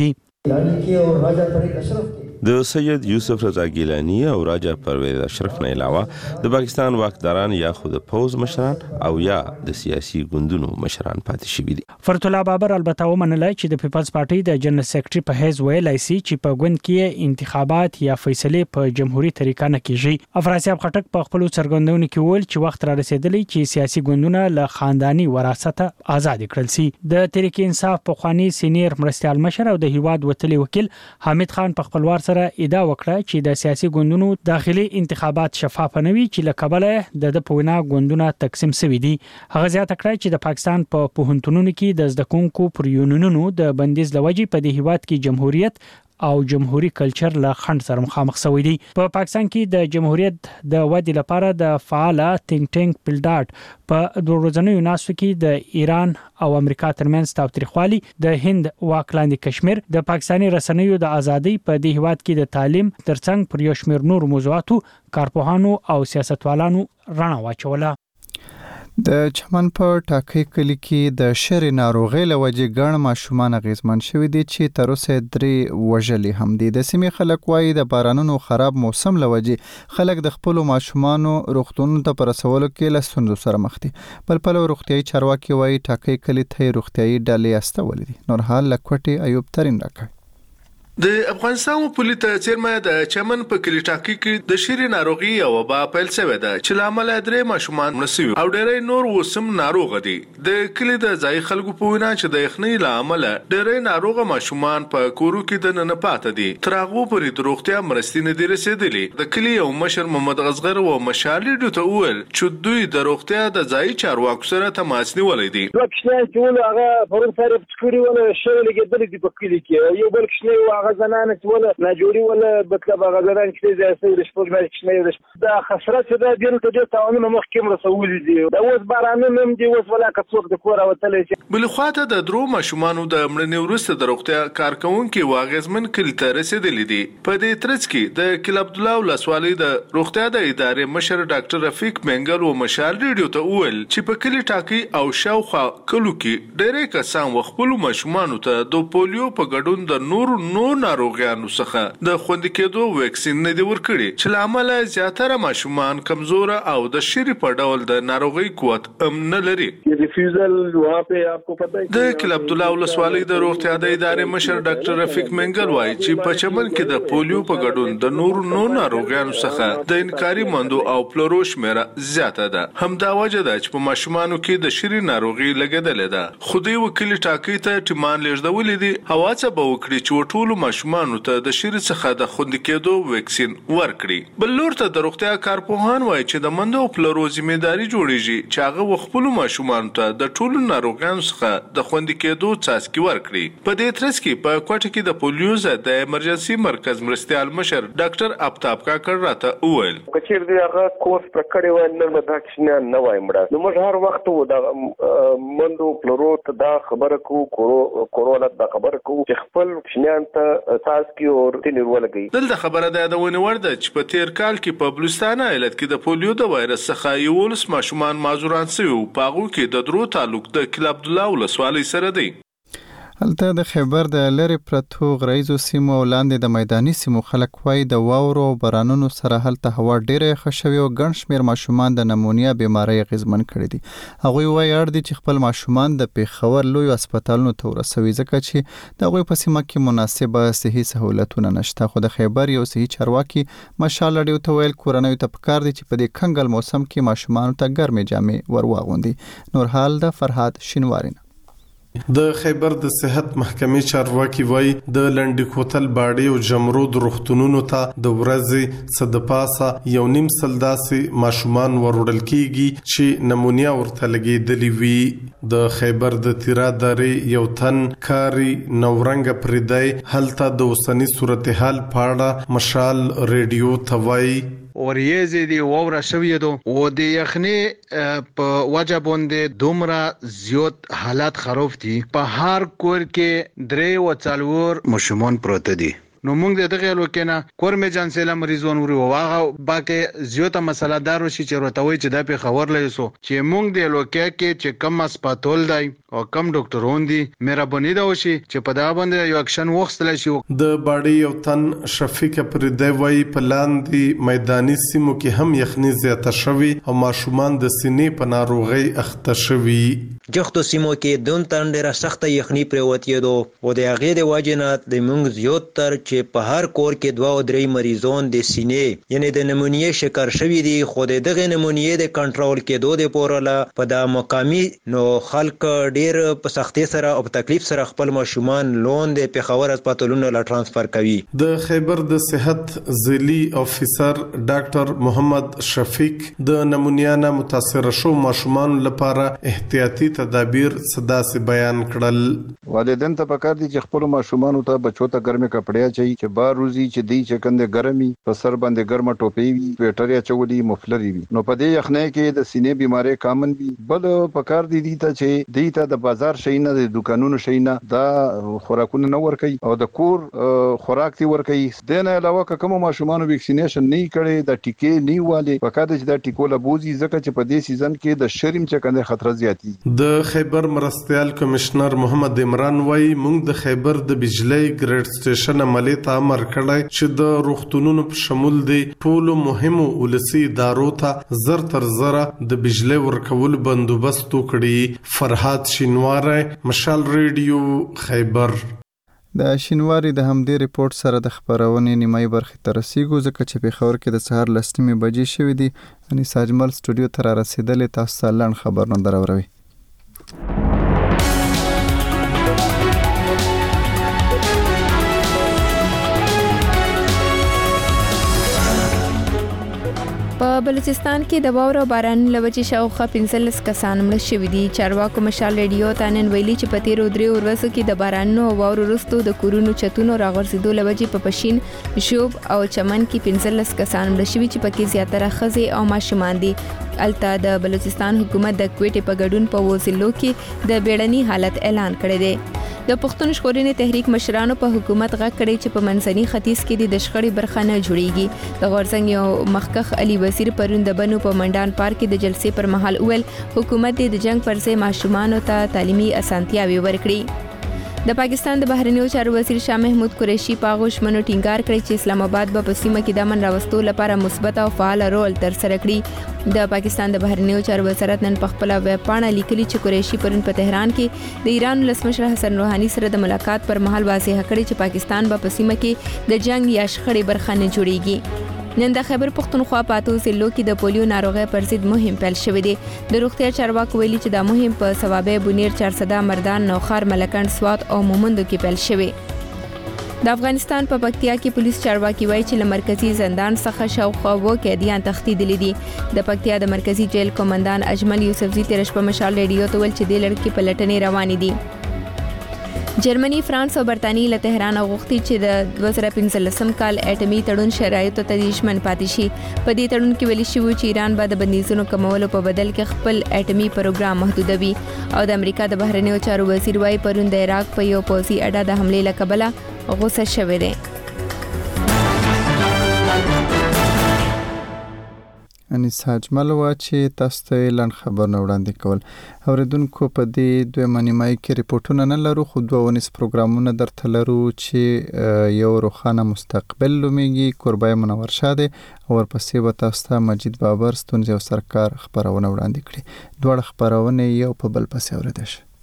دي. د سید یوسف رضا ګیلانی او راجا پرویز اشرف نه علاوه د پاکستان واکداران یا خود پوز مشران او یا د سیاسي ګوندونو مشران پاتې شوي دي. فرحت الله بابر البته ومنله چې د پیپلز پارټي د جنرال سیکریټري په حیث ویلای شي چې په ګوند کې انتخابات یا فیصله په جمهوریت طریقه نه کیږي. افراسیاب خټک په خپل څرګندونو کې ویل چې وخت را رسیدلی چې سیاسي ګوندونه له خاندانی وراثت آزاد کړل شي. د تحریک انصاف په خواني سینیر مرستیال مشر او د هیواد وتلی وکیل حامد خان په خپلوار سره ادعا وکړه چې د سیاسي ګوندونو داخلي انتخابات شفاف نه وي چې لکبله د په وینا ګوندونه تقسیم شوي دي. هغه زیاته کړه چې د پاکستان په پوهنتونونو کې د زده کوونکو پر یونونونو د بندیز لوجې په دې هیواد کې جمهوریت او جمهوریت کلچر له خند سره مخامخ شوی دی. په پا پاکستان کې د جمهوریت د ودې لپاره د فعال تھنک ټانک پلډاټ په دوه ورځنیو ناستو کې د ایران او امریکا ترمنځ تاوتریخوالي د هند واکلاندې کشمیر د پاکستاني رسنیو د ازادۍ په دې هیواد کې د تعلیم ترڅنګ پر یو شمېر نور موضوعاتو کارپوهانو او سیاستوالانو رڼا واچوله. د چمن په ټاکي کلی کې د شری ناروغي لوجې ګڼ ماشومان اغیزمن شوي دي چې تر اوسه درې وژلي هم دي. د سیمې خلک وایي د بارانونو خراب موسم لوجې خلک د خپل ماشومانو روغتونونو ته پرسولو کې له ستونزو سره مخ دي. بل پلو روغتيایي چارواکي وایي ټاکي کلی ته روغتيایي ډلې استولې دي. نور حال لکوټي ایوب ترين راکړي. د افغانستان پولیس ته چیرمه د چمن په کلی ټاکی کې د شری ناروغي او وبا پیل شوې ده چې لامل درې ماشومان مرسي او ډېرې نور وسم ناروغ دي د کلی د ځای خلکو په وینا چې د یخنۍ لامل ډېرې ناروغ ماشومان په کورو کې د نه پاتې دي ترغو پرې د روغتیا مرستې نه دي رسیدلې د کلی یو مشر محمد غزغر او مشالي ډوته وویل چې دوی د روغتیا د ځای چارواکو سره تماس نیولې دي وکښنه چې ول هغه پرون سره پټکوري ولا شړل کېدل دي په کلی کې یو بل کښنه هغه زنانه ولا نه جوړي ولا بتلبه غزران کې ځای سوي شپږ مې کښنه دا خسرت دا دین ته د تعاون مخکې رسول دي دا اوس بارانه نم دي اوس ولا کڅوک د کور او تلې بل خواته د درو ماشومانو د مړنې ورسته د روغتیا کارکونکو واغزمن کلی ته رسیدلې دي په دې ترڅ کې د کل عبد الله ولسوالۍ د روغتیا د ادارې مشر ډاکټر رفیق منګل او مشال ریډیو ته وویل چې په کلی ټاکی او شاوخوا کلو کې ډېرې کسان وخپل ماشومانو ته د پولیو په ګډون د نور نو ناروغیانو څخه د خوندي کېدو ویکسین نه دی ورکړي چې لامل زیاتره ماشومان کمزور او د شری په ډول د ناروغي قوت ام نه لري ریفیوزل وها په आपको पता है د کل عبد الله ولسوالۍ د روغتیا د ادارې مشر ډاکټر رفیق منګل وایي چې په چمن کې د پولیو په ګډون د نور نو ناروغیانو څخه د انکاري مندو او پلوروش میرا زیاته ده همدا وجه ده چې په ماشومانو کې د شری ناروغي لګیدلې ده خودي وکیل ټاکی ته ټیمان لږدولې دي هواڅه به وکړي چې ټول ماشومانو ته د شری څخه د خوندي کېدو ویکسین ورکړي بل لور ته د روغتیا کارپوهان وایي چې د مندو پلورو ځمېداري جوړیږي چې هغه خپل ماشومان ته د ټول ناروغانو څخه د خوندي کېدو څاڅکي ورکړي په دې ترڅ کې په کوټه کې د پولیو ضد د ایمرجنسي مرکز مرستيال مشر ډاکټر افتاب کاکړ راته وویل کچیر دی هغه کورس پر کړي وای نن مدا کښنه نه وای مړه نو موږ هر وخت و د مندو پلورو ته دا خبره کو کورونا دا خبره کو چې خپل کښنان ته څاڅکي او تنیر ولګي دلته خبره ده د ونی ورده چې په تیر کال کې په بلوچستان ایالت کې د پولیو د وایرس څخه یو لس ماشومان مازوران شوي او پاغو کې د درو تعلق د کل عبد الله ولسوالۍ سره دی هلته د خیبر د لری پرتو غریزو سیمو ولاندې د میداني سیمو خلک وای د واورو او بارانونو سره هلته هوا ډیره خشوي او ګڼ شمیر ماشومان د نمونیا بیماری غزمن کړي دي هغه وای اړ دي چې خپل ماشومان د پیښور لوی هسپتالونو ته ورسوي ځکه چې د هغه په سیمه کې مناسبه صحي سہولتونه نشته خو د خیبر یو صحي چارواکي مشال ډیو ته ویل کورنۍ ته پکار دي چې په دې کنګل موسم کې ماشومان ته ګرمې جامې ورواغوندي نور حال د فرحات شینوارین د خیبر د صحت محکمې چارواکي وای د لنډی کوتل باډي او جمرود روغتونونو ته د ورځې صدپاسه یو نیم سلداسي ماشومان ورودل کیږي چې نمونیا ورته لګیدلی وي د خیبر د تیرا درې یو تن کاری نورنګ پردای هلته د وسنی صورتحال پاړه مشال ریډیو توای اوریزي دی ووره شوی دو او د یخنی په وجه باندې دومره زیات حالات خراب دي په هر کور کې درې و څلور مشمون پروت دي نو موږ د دغه لوکنه کورمه جانسله مریضون ورو واغه باکه زیاته مسله دارو شي چې ورتوي چې د په خبر لېسو چې موږ د لوکه کې چې کم هسپتال دی او کم ډاکټرون دي مهرباني دا وشي چې په دا باندې یو اکشن وخصل شي د باډي یو تن شفیق پر دی وای په لاندې میداني سیمو کې هم یخني زیاته شوی او ماشومان د سینې په ناروغي اخته شوی جختو سیمو کې دون تن ډیره سخت یخني پروتې دو او د هغه د واجنات د موږ زیات تر چې په هر کور کې دوا او درې مریضون د سینې یعنی د نمونیه شکر شوی دي خو دغه نمونیه د کنټرول کېدو د پورله په د مقامی نو خلک ډیر په سختي سره او په تکلیف سره خپل ماشومان لون د پیښور هسپتالونو لا ترانسفر کوي د خیبر د صحت ضلعي افیسر ډاکټر محمد شفیق د نمونیا نه متاثر شو ماشومان لپاره احتیاطي تدابیر صداسي بیان کړل والدین ته پکار دي چې خپل ماشومان ته بچو ته ګرمه کپڑے چي چې بار روزي چې دی چې کنده ګرمي په سر باندې ګرمه ټوپي وي سویټر یا چولي مفلري وي نو په دې یخنۍ کې د سینې بيمارۍ کامن وي بل پکار دي دي ته چې دی ته د بازار شینه د دکانونو شینه دا خوراکونه نه ور کوي او د کور خوراک دی ور کوي د نه علاوه کوم ماشومان ویکسینیشن نه کړي د ټیکې نه والي پکار دي چې د ټیکو لبوزي ځکه چې په دې سیزن کې د شرم چې کنده خطر زیاتی د خیبر مرستيال کمشنر محمد عمران وای موږ د خیبر د بجلی ګریډ سټیشن عملی ته امر کړی چې د روغتونونو په شمول دي ټولو مهمو ولسی ادارو ته زر تر زره د بجلی ورکول بندوبست وکړي فرحات شینواره مشال ریډیو خیبر د شینواری د همدې ریپورت سره د خبرونې نیمایي برخې ته رسیږو ځکه چې پېښور کې د سهار لس نیمې بجې شوې دي. انیس اجمل سټوډیو ته را رسېدلې، تاسو ته لنډ خبرونه دراوروي. په بلوچستان کې د واورو باران لوجې شاوخوا پنځلس کسان مړه شوي دي. چارواکو مشال ریډیو ته نن ویلي چې په تیرو دریو ورځو کې د بارانونو او واورو وروسته د کورونو چتونو راغورځېدو لوجې په پشین، ژوب او چمن کې پنځلس کسان مړه شوي چې پکې زیاتره ښځې او ماشومان دي. الته د بلوچستان حکومت د کوټې په ګډون په وزلو کې د بیړني حالت اعلان کړی دی. د پښتون ژغورنې تحریک مشرانو په حکومت غږ کړی چې په منځني ختیځ کې د شخړې برخه نه جوړیږي. د غورځنګ یو مخکښ علي وزیر پرون د بنو په منډان پارک کې د جلسې پر مهال وویل حکومت د جنگ پر ځای ماشومانو ته تعلیمي اسانتیاوې ورکړي. د پاکستان د بهرنیو چارو وزیر شاه محمود قریشي په هغو ژمنو ټینګار کړی چې اسلام آباد به په سیمه کې د امن راوستو لپاره مثبت او فعال رول ترسره کړي. د پاکستان د بهرنیو چارو وزارت نن په خپله ویب پاڼه لیکلي چې قریشي پرون په تهران کې د ایران ولسمشر حسن روحاني سره د ملاقات پر مهال واضح کړی چې پاکستان به په سیمه کې د جنگ یا شخړې برخه نه جوړیږي. نن د خیبر پختونخوا په اتو ضلعو کې د پولیو ناروغۍ پر ضد مهم پیل شوی دی. د روغتیا چارواکو ویلي چې دا مهم په صوابه بونیر، چارسده، مردان، نوخار، ملکند، سوات او مومندو کې پیل شوی. د افغانستان په پکتیا کې پولیس چارواکي وایي چې له مرکزی زندان څخه شاوخوا اووه قیدیان تښتېدلي دي. د پکتیا د مرکزی جیل قومندان اجمل یوسفزي تېره شپه مشال ریډیو ته ویل چې دې لړ کې پلټنې روانې دي. جرمني، فرانس او برتانیې له تهران غوښتي چې د دوه زره پنځلسم کال اټومي تړون شرایطو ته ژمن پاتې شي. په دې تړون کې ویلي شوي چې ایران به د بندیزونو کمولو په بدل کې خپل اټومي پروګرام محدودوي. او د امریکا د بهرنیو چارو وزیر وايي پرون د عراق په یو پوځي اډه د حملې له کبله غوسه شوی دی. انیس اجمل وا چې تاسو ته لنډ خبرونه وړاندې کول. اوریدونکو په دې دویمه نیمایي کې ریپورټونه نه لرو، خو دوه ونیز پروګرامونه درته لرو چې یو روښانه مستقبل نومیږي، کوربای منور شاه دی او ورپسې به تاسو ته مجید بابر ستونزې او سرکار خبرونه وړاندې کړي. دواړه خبرونه یو په بل پسې اوریدل شي.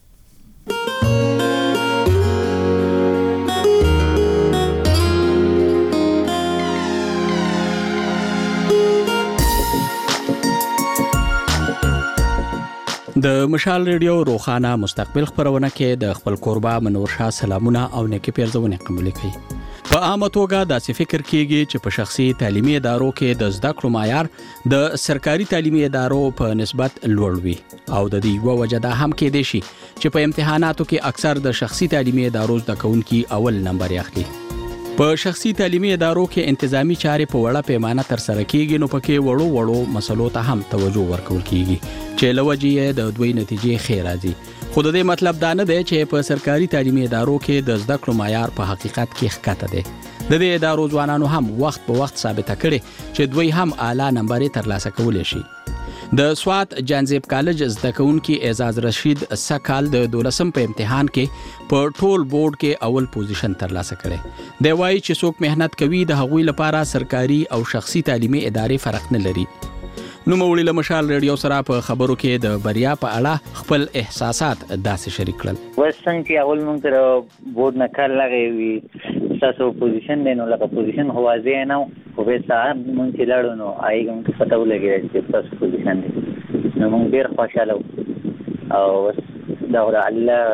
د مشال ریډیو روخانه مستقبل خبرونه کې د خپل کوربا منور شاه سلامونه او نیکی پیرزونه قبول کړي. په عامه توګه داسې فکر کیږي چې په شخصي تعلیمي ادارو کې د زده کړو معیار د سرکاري تعلیمي ادارو په نسبت لوړ وي او د دې یو وجه دا هم کې دي چې په امتحاناتو کې اکثر د شخصي تعلیمي ادارو زده کوونکي اول نمبر اخلي. په شخصي تعلیمي ادارو کې انتظامی چارې په وړه پیمانه تر سره کیږي، نو پکې وړو وړو مسلو ته هم توجه ورکول کیږي چې لوجې د دوی نتیجې خیر راځي. خو د دې مطلب دا نه دی چې په سرکاري تعلیمي ادارو کې د زده کړو معیار په حقیقت کې ښکته دی. د دې ادارو ځوانانو هم وخت په وخت ثابته کړي چې دوی هم اعلی نمبر ترلاسه کولی شي. د سوات جانزیب کالج زده کوونکي اعزاز رشید سکال د دولسم په امتحان کې په ټول بورډ کې اول پوزیشن ترلاسه کړي. دی وایي چې څوک مهنت کوي د هغوی لپاره سرکاري او شخصي تعلیمي ادارې فرق نه لري. نو موړي له مشال ریډیو سره په خبرو کې د بریا په اړه خپل احساسات داسې شریک کړل. وسنګ چې اول مونږ تر بورډ نه کار لغې وي تاسو پوزیشن دی نو لکه پوزیشن هوازی نه خو به صاحب مونږ چې لاړو نو آی کوم څه پته ولګی چې تاسو پوزیشن دی نو مونږ ډیر خوشاله او دا ور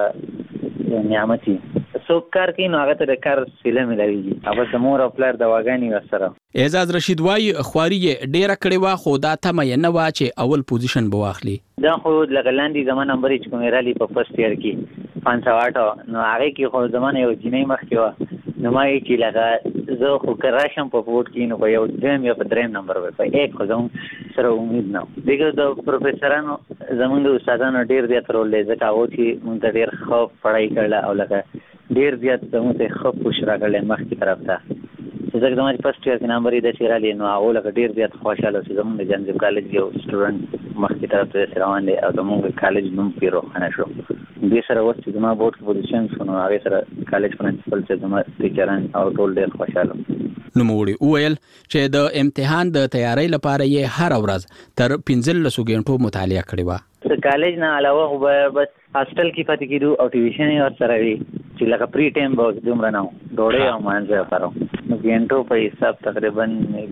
الله نعمتي څوک کار کوي نو هغه ته د کار سیله ملويږي. اوبه زموږ او پلار د واګانی وسره. اعزاز رشید وای خواري ډیره کړې وا خو دا ته مې نه وا چې اول پوزیشن به واخلي. دا خو لګلاندې زمون نمبر چې کوم رالي په فرست ایئر کې پنځه سوه اته نو هغه کې خو زمون یو جنې مخ کې و نو ما یې چې لګا زه خو کراشم په بورډ کې نو په یو دریم یا په دریم نمبر وای په یک خو زمون سره امید نه دغه د پروفیسورانو زمون د استادانو ډیر زیات رول لري ځکه او چې مونږ ډیر ښه پړای کړل او لکه ډیر زیات زموږ ته خو پوښ راغلی مخکې طرف ته ځکه زموږ فرست ایئر کې نمبر یې د چیرالي نو هغه لکه ډیر زیات خوشاله چې زموږ د جنجب کالج یو سټوډنټ مخکې طرف ته روان دی او زموږ کالج نوم پې روښانه شو. دې سره اوس چې زما بورډ کې پوزیشن شو نو هغې سره کالج پرنسپل چې زما ټیچران او ټول ډیر خوشاله. نوموړي وویل چې د امتحان د تیاری لپاره یې هر ورځ تر پنځلسو غنټو مطالعه کړې وه. کالج نه علاوه خو بس هاسټل کې پاتې کېدو او ټیوشن یې ورسره وي چې لکه پری ټایم به دومره نه ډوډۍ او مانځه لپاره نو ګینټو په حساب تقریبا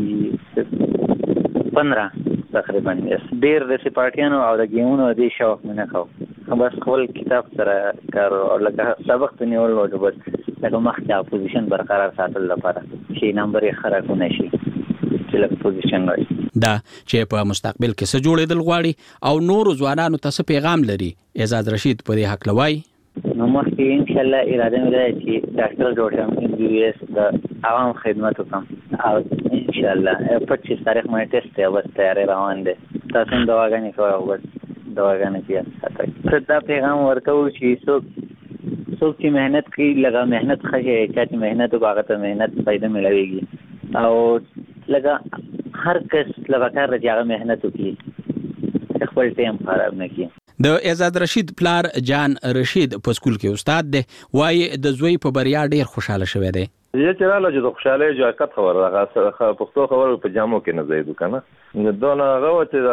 پندرہ تقریبا ډېر د سپارټیانو او د گیمونو د شوق نه کاو بس خپل کتاب سره کار او لکه سبق ته نیول او بس لکه مخکې اپوزیشن برقرار ساتل لپاره چې نمبر یې خراب نه شي چې لکه پوزیشن وایي دا چې په مستقبل کې څه جوړېدل غواړي او نور ځوانانو ته څه پیغام لري اعزاز رشید په دې حق لوي نو مخکې ان شاء الله اراده مې ده چې ډاکټر جوړ شم ام بي بي اس د عوام خدمت وکم او ان شاء الله پچیس تاریخ باندې ټیسټ دی بس تیاری روان دي تاسو هم دواګانې کوئ او بس دواګانې کیه ساتئ دا پیغام ورکوو چې څوک څوک چې مهنت کوي لږه مهنت ښه شي چا چې مهنت وکړي هغه ته مهنت فایده ملويږي او لږه هر کس لږه کار دی چې هغه مهنت وکړي خپل ټایم خراب نه کړي د اعزاز رشید پلار جان رشید په سکول کې استاد دی وایي د زوی په بریا ډیر خوشاله شوی دی زه چې رااله چې د خوشاله جاکت خبر راغله پښتو خبر په جامو کې نه زیدو کنه دونه غو چې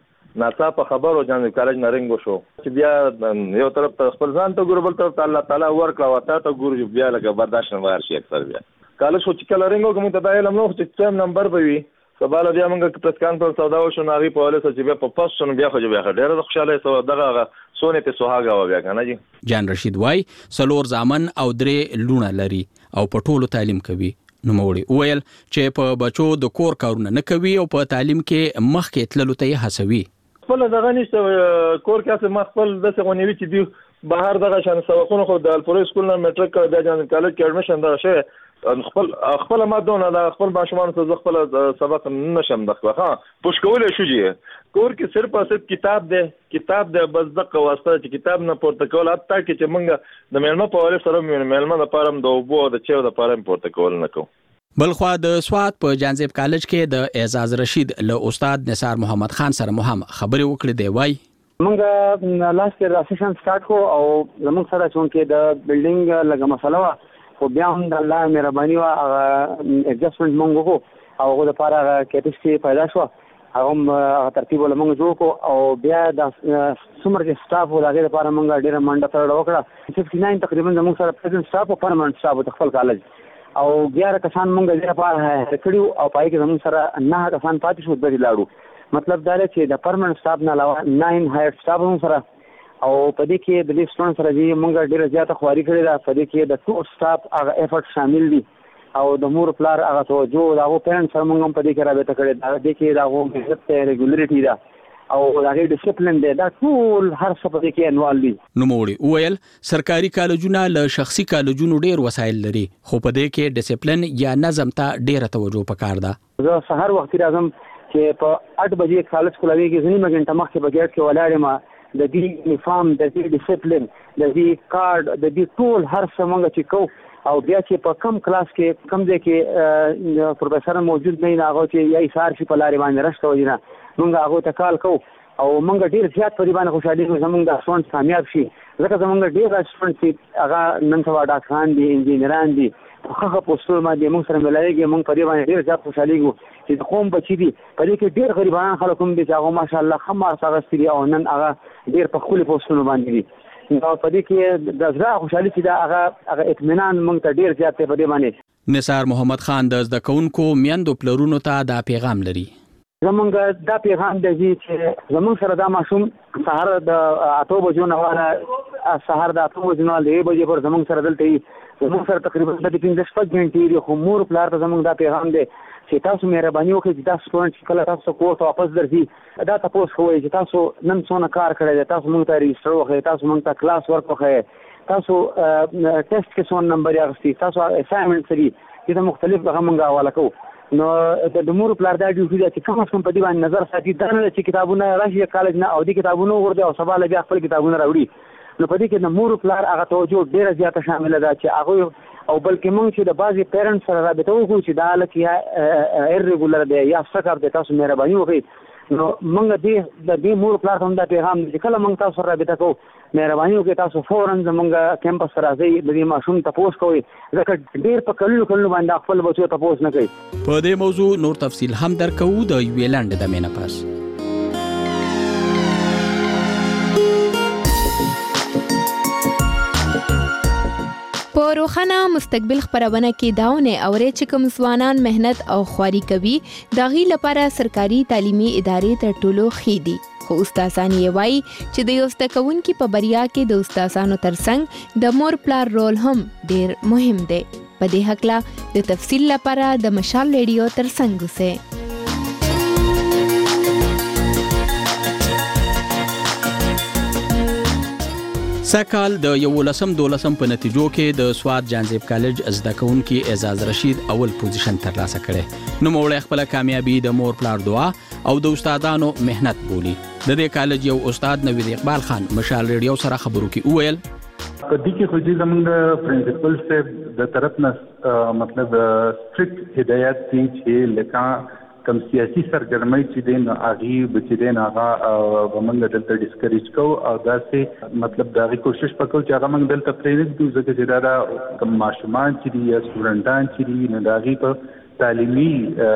ناڅاپه خبرو جان کالج نارنګ شو چې بیا یو طرف ته خپل ځان ته ګوربل ته الله تعالی ورکړه وتا ته ګور بیا لکه برداشت نه وار شي اکثر بیا کالج خو چې کله رنګو کوم ته دا علم نو چې کم نمبر به وي سباله بیا موږ پریس کانفرنس سودا وشو ناغي په ولې چې بیا په پوسټون بیا خو بیا ډېر خوشاله سو دغه سونه ته سوهاګه و بیا کنه جی جان رشید وای سلور زامن او درې لونه لري او په ټولو تعلیم کوي نو موري ویل چې په بچو د کور کارونه نه کوي او په تعلیم کې مخکې تللو ته هڅوي خپل دغه نشته کور کې څه مخفل د څه غونیوي چې دی بهر دغه شان سبقونه خو د الفوري سکول نه میټریک کړ بیا جان کالج کې اډمیشن دا شي خپل خپل ما دونه دا خپل ماشومان ته خپل سبق نشم دغه ها پوښ کولای شو جی کور کې صرف صرف کتاب دی کتاب دی بس دغه واسطه چې کتاب نه پورته کول حتی کې چې موږ د میلمه په وړاندې سره میلمه د پارم د وبو د چیو د پارم پورته کول نه کو بلخوا د سواد په جانزیب کالج کې د اعزاز رشید له استاد نثار محمد خان سره مهم خبرې وکړې دی وای موږ لاست کې راسیشن سٹارټ کو او زموږ سره چونکې د بلډینګ لګه مسله وا خو بیا هم د الله مهرباني وا اډجسټمنټ موږ وکړو او هغه لپاره کیپاسټي پیدا شو هغه ترتیب ول موږ جوړ کو او بیا د څومره چې سټاف ولګي لپاره موږ ډیره منډه تر وکړه ففټي ناین تقریبا زموږ سره پریزنت سټاف او پرمننت سټاف د خپل کالج او بیا کسان موږ دې لپاره کړیو او پای کې زموږ سره نه کسان پاتې شو د لاړو مطلب دا دی چې د پرمننت سټاف نه علاوه ناین هایر سټاف هم سره او په دې کې د لیست سټوډنټ سره دې موږ ډیره زیاته خواري کړې ده په دې کې د ټول سټاف هغه افورت شامل دي او د مور پلار هغه توجه او هغه پیرنټس سره موږ په دې کې رابطه کړې ده د کې دا هغه عزت ریګولریټي ده او هغه ډیسپلین دی دا ټول هر څه په دې کې انوال دي نو موري ویل سرکاري کالجونه له شخصي کالجونو ډیر وسایل لري خو په دې کې ډیسپلین یا نظم ته ډیره توجه پکار ده زه سحر وخت راځم چې په اټ بجې کالج کولوي کې ځینې مګنټه مخکې بګیټ کې ولاړم د دې یونیفارم د دې ډیسپلین د دې کارت د دې ټول هر څه موږ چې کو او بیا چې په کم کلاس کې کم ځای کې پروفیسور موجود نه نه هغه چې یې سار شي په لارې باندې راشته وځي موږ هغه ته کال کو او موږ ډیر زیات په دې باندې خوشاله یو زموږ د سټوډنټ کامیاب شي ځکه زموږ ډیر سټوډنټ چې هغه نن سبا ډاکټران دي انجینران دي هغه پوسټونه باندې موږ سره ملایږي موږ په دې باندې ډیر زیات خوشاله یو چې قوم بچی دي په دې کې ډیر غریبان خلک هم دي چې هغه ماشاءالله خمار ساغستري او نن هغه ډیر په خپل پوسټونه باندې دي نو په دې کې د زړه خوشحالي چې دا هغه هغه اطمینان موږ ته ډیر زیات په دې باندې نثار محمد خان د زده کوونکو میندو پلرونو ته دا پیغام لري زمونږ دا پیغام دی چې زمونږ سره دا ماشوم سهار د اته بجو نه والا سهار د اته بجو نه لې بجې پر زمونږ سره دلته زمونږ سره تقریبا د پنځه شپږ غنټې لري خو مور پلار ته زمونږ دا پیغام دی چې تاسو مهرباني وکړئ چې تاسو سټوډنټ کله تاسو کور ته واپس درځي دا تاسو کوی چې تاسو نن څونه کار کړی دی تاسو موږ ته ریجسټر وکړئ تاسو موږ ته کلاس ورک وکړئ تاسو ټیسټ کې څون نمبر یې اخیستی تاسو اسایمنټ سری چې مختلف هغه موږ حواله کوو نو د مور پلار دا ډیوټي ده چې کوم څه په دې باندې نظر ساتي دا نه چې کتابونه راشي کالج نه او دې کتابونه ورته او سبا له بیا خپل کتابونه راوړي نو په دې کې د مور پلار هغه توجه ډیره زیاته شامل ده چې هغه او بلکې موږ چې د بعضي پیرنټس سره رابطه وکړو چې دا لکه یا ایرریګولر دی یا څه دی تاسو مهرباني وکړئ نو موږ دې د دې مور پلار ته هم دا پیغام چې کله موږ تاسو سره رابطه کوو مهرباني وکړئ تاسو فوراً زموږ کیمپس راځئ د دې ماشوم تپوس کوئ ځکه ډېر په کلونو کلونو باندې خپل بچو تپوس نه کوي په دې موضوع نور تفصیل هم درکوو د یوې لنډې دمې نه پس روښانه مستقبل خبرونه کې داونه اورې چې کوم ځوانان مهنت او خواري کوي داغي لپاره سرکاري تعلیمي ادارې تر ټولو خېدي خو استادان یې وایي چې د یو ستکونکو په بریا کې د استادانو ترڅنګ د مور پلار رول هم ډیر مهم دی. په دې حق لا د تفصیل لپاره د مشال ریډیو ترڅنګ اوسئ. سکهال د یولسم دولسم په نتیجو کې د سواد جانزیب کالج زده کوونکي اعزاز رشید اول پوزیشن ترلاسه کړي. نو موږ خپل کامیابی د مور پلار دعا او د استادانو مهنت بولی. د دې کالج یو استاد نوید اقبال خان مشال ریډیو سره خبرو کې وویل په دې کې خو دې زموږ پرنسپل صاحب د طرف نه مطلب سټریکټ هدایت دي چې لکه کم سیاسي سرګرمۍ چې دین اغي بچیدین هغه ومنګ دلته ډیسکریج کو او داسې مطلب دا غي کوشش وکړو چې هغه موږ دلته پرېږدو دوی ځکه چې دا کم ماشومان چې دي یا سټوډنټان چې دي نه دا غي په تعلیمي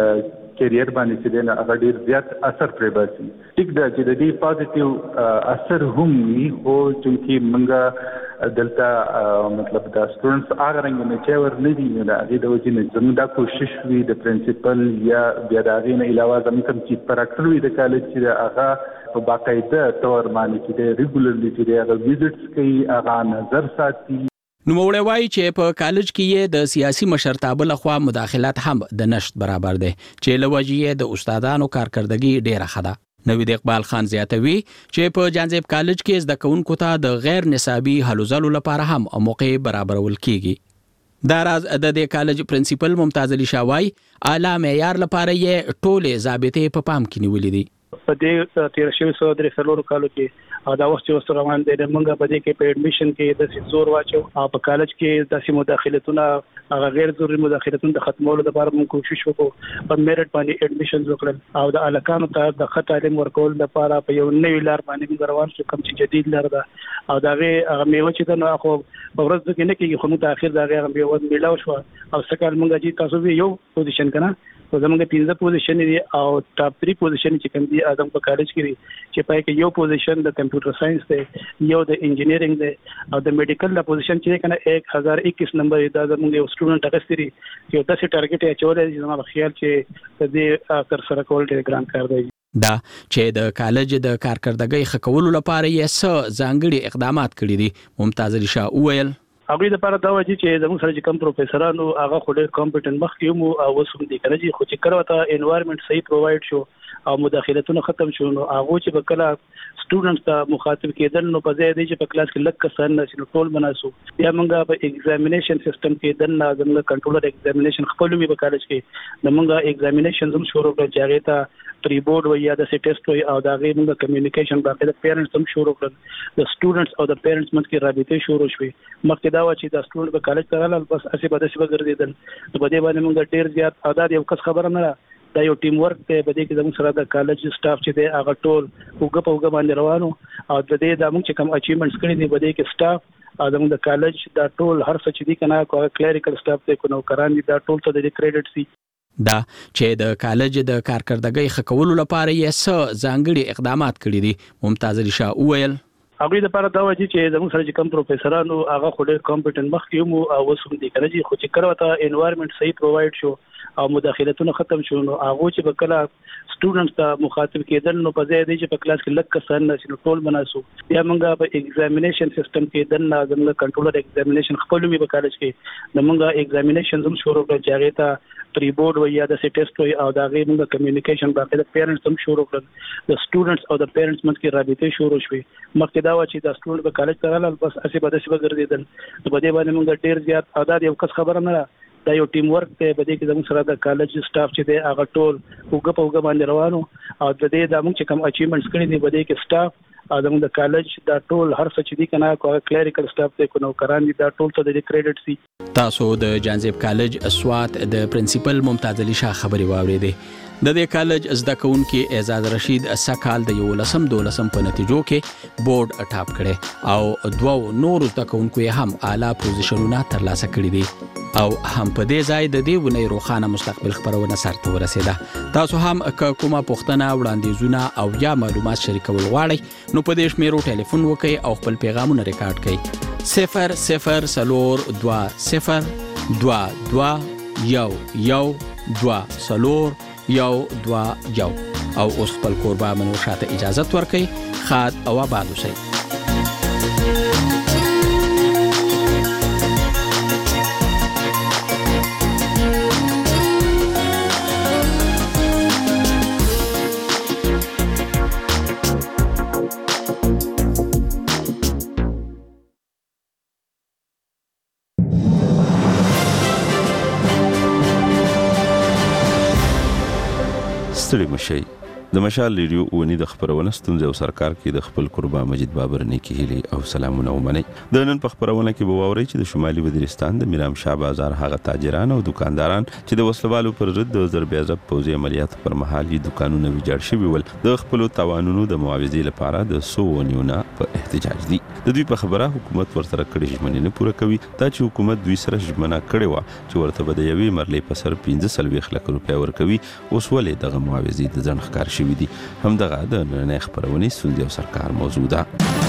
کیریئر باندې چې دین هغه ډیر زیات اثر پرې باسي. ټیک دا چې د دې پازیټیو اثر هم وي او چې موږ دلته مطلب دا سټوډنټس هغه رنګ نه چې ور نه دي دا د دې وجه نه زموږ دا کوشش وی د پرنسپل یا بیا دا غي نه علاوه زموږ کوم چې پراکټر وی د کالج چې هغه په باقاعده تور باندې چې د ریګولرلی چې هغه وزټس کوي هغه نظر ساتي. نو موږ وایي چې په کالج کې د سیاسي مشرتابه لخوا مداخلت هم د نشټ برابر دي چې لوجې د استادانو کارکردګي ډیره خده. نوید اقبال خان زیاتوي چې په جانزیب کالج کې زده کوونکو ته د غیر نصابي هلو ځلو لپاره هم موقع برابرول کیږي. دا راز د دې کالج پرنسپل ممتاز علي شاوای اعلی معیار لپاره یې ټوله ضابطې په پام کې نیولې دي. په دې تیر شوي سو درې سلوړو کالو کې دا وخت چې وسره روان دي موږ په دې کې په اډمیشن کې د زور واچو او په کالج کې داسې مداخلتونه هغه غیر ضروري مداخلتونه د ختمولو لپاره موږ کوشش وکړو په میرټ باندې اډمیشن وکړل او د الکانو ته د خط تعلیم ورکول لپاره په یو نوی لار باندې موږ روان شو کوم چې جدید لار ده او دا هغه میوه چې نو خو په ورځ کې نه کېږي خو متأخر دا هغه میوه میلاو شو او سکهال موږ چې تاسو یو پوزیشن کنه او زموږ پنځه پوزیشن دي او ټاپ تھری پوزیشن چې کوم دي اعظم په کالج کې دي چې پای کې یو پوزیشن د کمپیوټر ساينس دی یو د انجینیرینګ دی او د میډیکل د پوزیشن چې کنه ایک ہزار اکیس نمبر دا زموږ یو سټوډنټ اغستري چې داسې ټارګټ یې چولې چې زما خیال چې د دې تر سره کول ډېر ګران کار دی. دا چې د کالج د کارکردګۍ ښه کولو لپاره یې څه ځانګړي اقدامات کړي دي. ممتاز علي شاه وویل هغه د لپاره دا وایي چې زموږ سره چې کوم پروفیسورانو هغه خو ډېر کمپټنټ مخ کیو او وسوم دي کنه چې خو چې کړو ته انوایرنمنت صحیح پرووایډ شو او مداخلتونه ختم شو نو هغه چې بکلا سټوډنټس ته مخاطب کېدل نو په ځای دی چې په کلاس کې لږ کسان نشي ټول مناسو بیا موږ په ایگزامینیشن سیستم کې دن زموږ کنټرولر ایگزامینیشن خپل می په کالج کې نو موږ ایگزامینیشن هم شروع کړ چې هغه ته پری بورډ ویا د سي ټیسټ وي او دا غي موږ کمیونیکیشن باندې د پیرنټس هم شروع کړل د سټوډنټس او د پیرنټس منځ کې رابطه شروع شوه. مخکې دا و چې د سټوډنټ په کالج ته راغلل بس اسی بده شي وګرځیدل په دې باندې موږ ډیر زیات اعداد یو کس خبره نه دا یو ټیم ورک ته بده کې زموږ سره د کالج سټاف چې دی هغه ټول وګ په وګ باندې روانو او د دې د موږ چې کوم اچیومنټس کړی دی بده کې سټاف او زموږ د کالج دا ټول هر څه چې دی کنه کو کلریکل سټاف ته کو نو کران دي دا ټول ته د کریډټ سي. دا چې د کالج د کارکردګۍ ښه کولو لپاره یې څه ځانګړي اقدامات کړي دي. ممتاز علي شاه وویل هغه د لپاره دا وایي چې زموږ سره چې کوم پروفیسورانو هغه خو ډېر کمپټنټ مخ کیو او وسوم دي کنه چې خو چې کړو ته انوایرنمنت صحیح پرووایډ شو او مداخلتونه ختم شو نو هغه چې بکلا سټوډنټس ته مخاطب کېدل نو په ځای دی چې په کلاس کې لږ کسان نشي ټول مناسو بیا موږ په ایگزامینیشن سیستم کې دن زموږ کنټرولر ایگزامینیشن خپل می په کالج کې نو موږ ایگزامینیشن هم شروع کړ چې هغه ته پری بورډ ویا د سي ټیسټ وي او دا غي موږ کمیونیکیشن باندې د پیرنټس هم شروع کړل د سټوډنټس او د پیرنټس منځ کې رابطه شروع شوه. مخکې دا و چې د سټوډنټ په کالج ته راغلل بس اسی بده شي وګرځیدل په دې باندې موږ ډیر زیات اعداد یو کس خبره نه دا یو ټیم ورک ته بده کې زموږ سره د کالج سټاف چې دی هغه ټول وګ په وګ باندې روانو او د دې د موږ چې کوم اچیومنټس کړی دی بده کې سټاف او زموږ د کالج دا ټول هر څه چې دی کنه کو کلریکل سټاف ته کو نو کران دي دا ټول ته د کریډټ سي. تاسو د جانزیب کالج اسوات د پرنسپل ممتاز علي شاه خبري واوریدې. د دې کالج زده کوونکي اعزاز رشید سکهال د یولسم دولسم په نتیجو کې بورډ ټاپ کړي او دوه نور زده کوونکو هم اعلی پوزیشنونه ترلاسه کړي دي. او هم په دې ځای د دې ونې روخانه مستقبل خبرونه سرته ورسېده. تاسو هم که کومه پوښتنه وړاندیزونه او یا معلومات شریکول غواړئ نو په دې شمیرو ټلیفون وکړئ او خپل پیغامونه ریکارډ کړئ. صفر صفر څلور دوه صفر دوه دوه یو یو دوه څلور یو دوه یو. او اوس خپل کوربه منو شاته اجازت ورکړئ. خاد او آباد اوسئ. ستړي مشي د مشال ریډیو ونی د خبرونه ستونزې او سرکار کې د خپل قربا مجید بابر نیکی هلي او سلامونه ومني. د نن په خبرونه کې به واوري چې د شمالي وزیرستان د میرام شاه بازار هغه تاجران او دکانداران چې د وسلوالو پر ضد د ضربېزب پوځي عملیات پر مهال یې دکانونه ویجاړ شوي ول د خپل توانونو د معاوضې لپاره د سو ونیونه په احتجاج دي. د دوی په خبره حکومت ورسره کړي ژمنې نه پوره کوي. دا چې حکومت دوی سره ژمنه کړې و چې ورته به د یوې مرلې په سر پنځه سلويخ لک روپیا ورکوي اوس ولې دغه معاوضې د ځن ښکار شوي دي. هم دغه د نن خبرونه ستونزې او سرکار موضوع ده.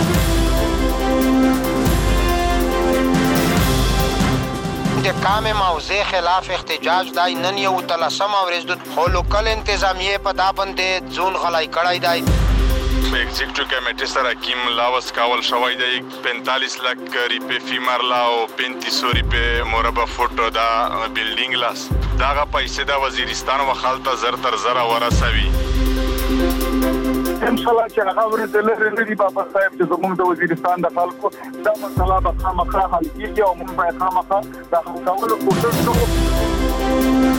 د کام موضوع خلاف احتجاج دای نن یو تلسم اورز د هولوکل انتظامیه په دا باندې ځون غلای کړای دی. ایگزیکټیو کمیټې سره کیم لاوس کاول شوی دی پینتالیس لک روپے فی مرلا او پینتیس سو روپے مربع فوټ دا بلډینګ لاس داغه پیسې د وزیرستان وخالته زر تر زر ورسوي. ان شاء الله چې هغه ورته لري لري بابا صاحب چې زموږ د وزیرستان د خلکو دا مسله به خامخا حل کیږي او موږ به خامخا د حل کولو کوشش کوو.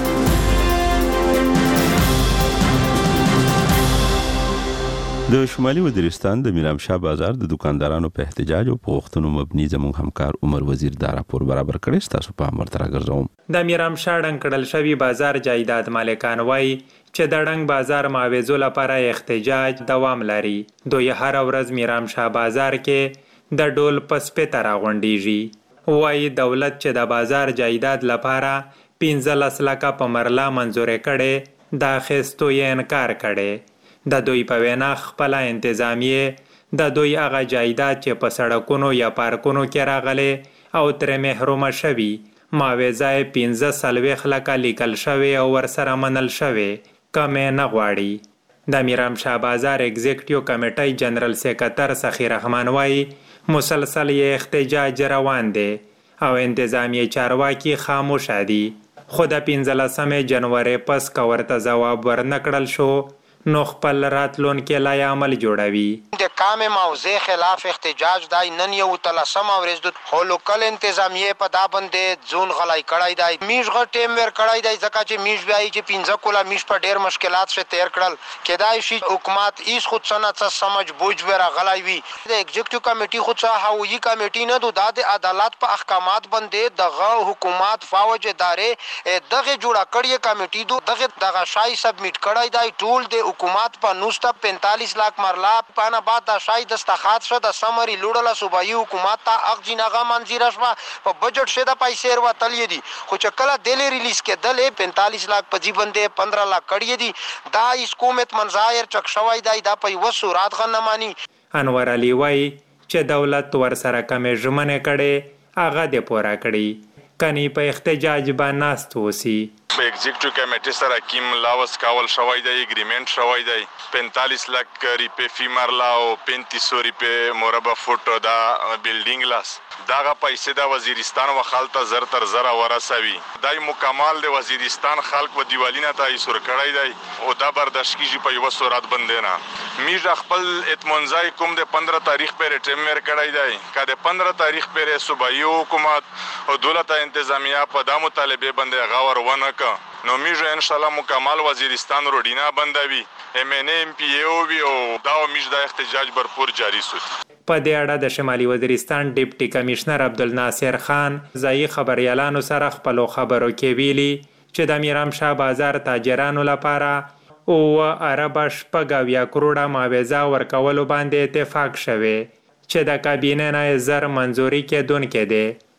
د شمالي وزیرستان د میرام شاه بازار د دکاندارانو په احتجاج او پوښتنو مبني زموږ همکار عمر وزیر دا راپور برابر کړی. تاسو په امر تر غرزوم. د میرام شاه ډنګ کړل شوی بازار جایداد مالکان وای چې د ډنګ بازار معاوضو لپاره احتجاج دوام لري. دوی هر ورځ میرام شاه بازار کې د ډول پسپې تر غونډیږي. وای دولت چې د بازار جایداد لپاره پنځلس لکه په مرلا منزور کړي دا خستو یې انکار کړي. د دوی په وینا خپل انتظامیه د دوی هغه جایداد چې په سړکونو یا پارکونو کې راغلي او تر محروم شوي معاوضه پنځه سلويخ لکه لیکل شوی او ورسره منل شوی کمې نه غواړي. د میرام شاه بازار ایگزیکټیو کمیټې جنرال سیکرټر سخی رحمان وای مسلسل یې احتجاج روان دی او انتظامیه چارواکي خاموش دي. خو د پنځلسمې جنوري پس کا ورته جواب ورنکړل شو نو خپل راتلونکي لای عمل جوړوي. د کام موضوع خلاف احتجاج دای نن یو تلسم اورز د هولوکل انتظامیه په دا باندې ځون غلای کړای دی. میش غ ټیم ور کړای دی ځکه چې میش بیاي چې پنځه کولا میش په ډیر مشکلات سره تیر کړل کېدای شي حکومت ایس خود سنت سمج بوج ور غلای وي. د ایگزیکټیو کمیټي خود څه هویي کمیټي نه د د عدالت په احکامات باندې دغه حکومت فوج ادارې دغه جوړه کړی کمیټي دغه دغه شای سبمیټ کړای دی. ټول د حکومت په نوسته پینتالیس لاک مرلا پانا بعد د شای دستخط شو د سمري لوړله صوبایي حکومت ته اخ جنغه منځیره شوه په بجټ شه د پیسې ورتلې دي. خو چې کله دلی ریلیز کېدل پینتالیس لاک په جی باندې پندرہ لاک کړی دي. دا اس کومت منظایر چک شوی دی دا په یو صورت غنمانی. انور علي وای چې دولت ورسره کمې ژمنې کړي هغه د پوره کړي کني په احتجاج باندې ناست وسی. ایگزیکټیو کمیټې سره کیم لاوس کاول شوی دی اګریمنت شوی دی پینتالیس لک روپے فی مرلا او پینتیس سو روپے مربع فوټ دا بلډینګ لاس داغه پیسې د وزیرستان وخالته زر تر زر ورسوي. دای مکمل د وزیرستان خلک و دیوالینا ته ایسور کړای دی او دا برداشت کیږي په یو صورت باندې نه. میج خپل اطمینان کوم د پندرہ تاریخ پر ټیمر کړای دی کله پندرہ تاریخ پر صوبایي حکومت او دولت انتظامیه په دامو طالبې باندې غور ونه نو میجو ان شاء الله مکمل وزیرستان روډینا بندوي ام ان ام پی او وی او دا میج د احتجاج برپور جاری سوت. په دې اړه د شمالي وزیرستان ډیپټي کمشنر عبدالناصر خان ځای خبريالانو سره خپل خبرو کې ویلي چې د میرام شاه بازار تاجرانو لپاره او عرب شپږ یا کروڑه معاوضه ورکولو باندې اتفاق شوه چې د کابینه نه زر منځوري کېدونکې ده.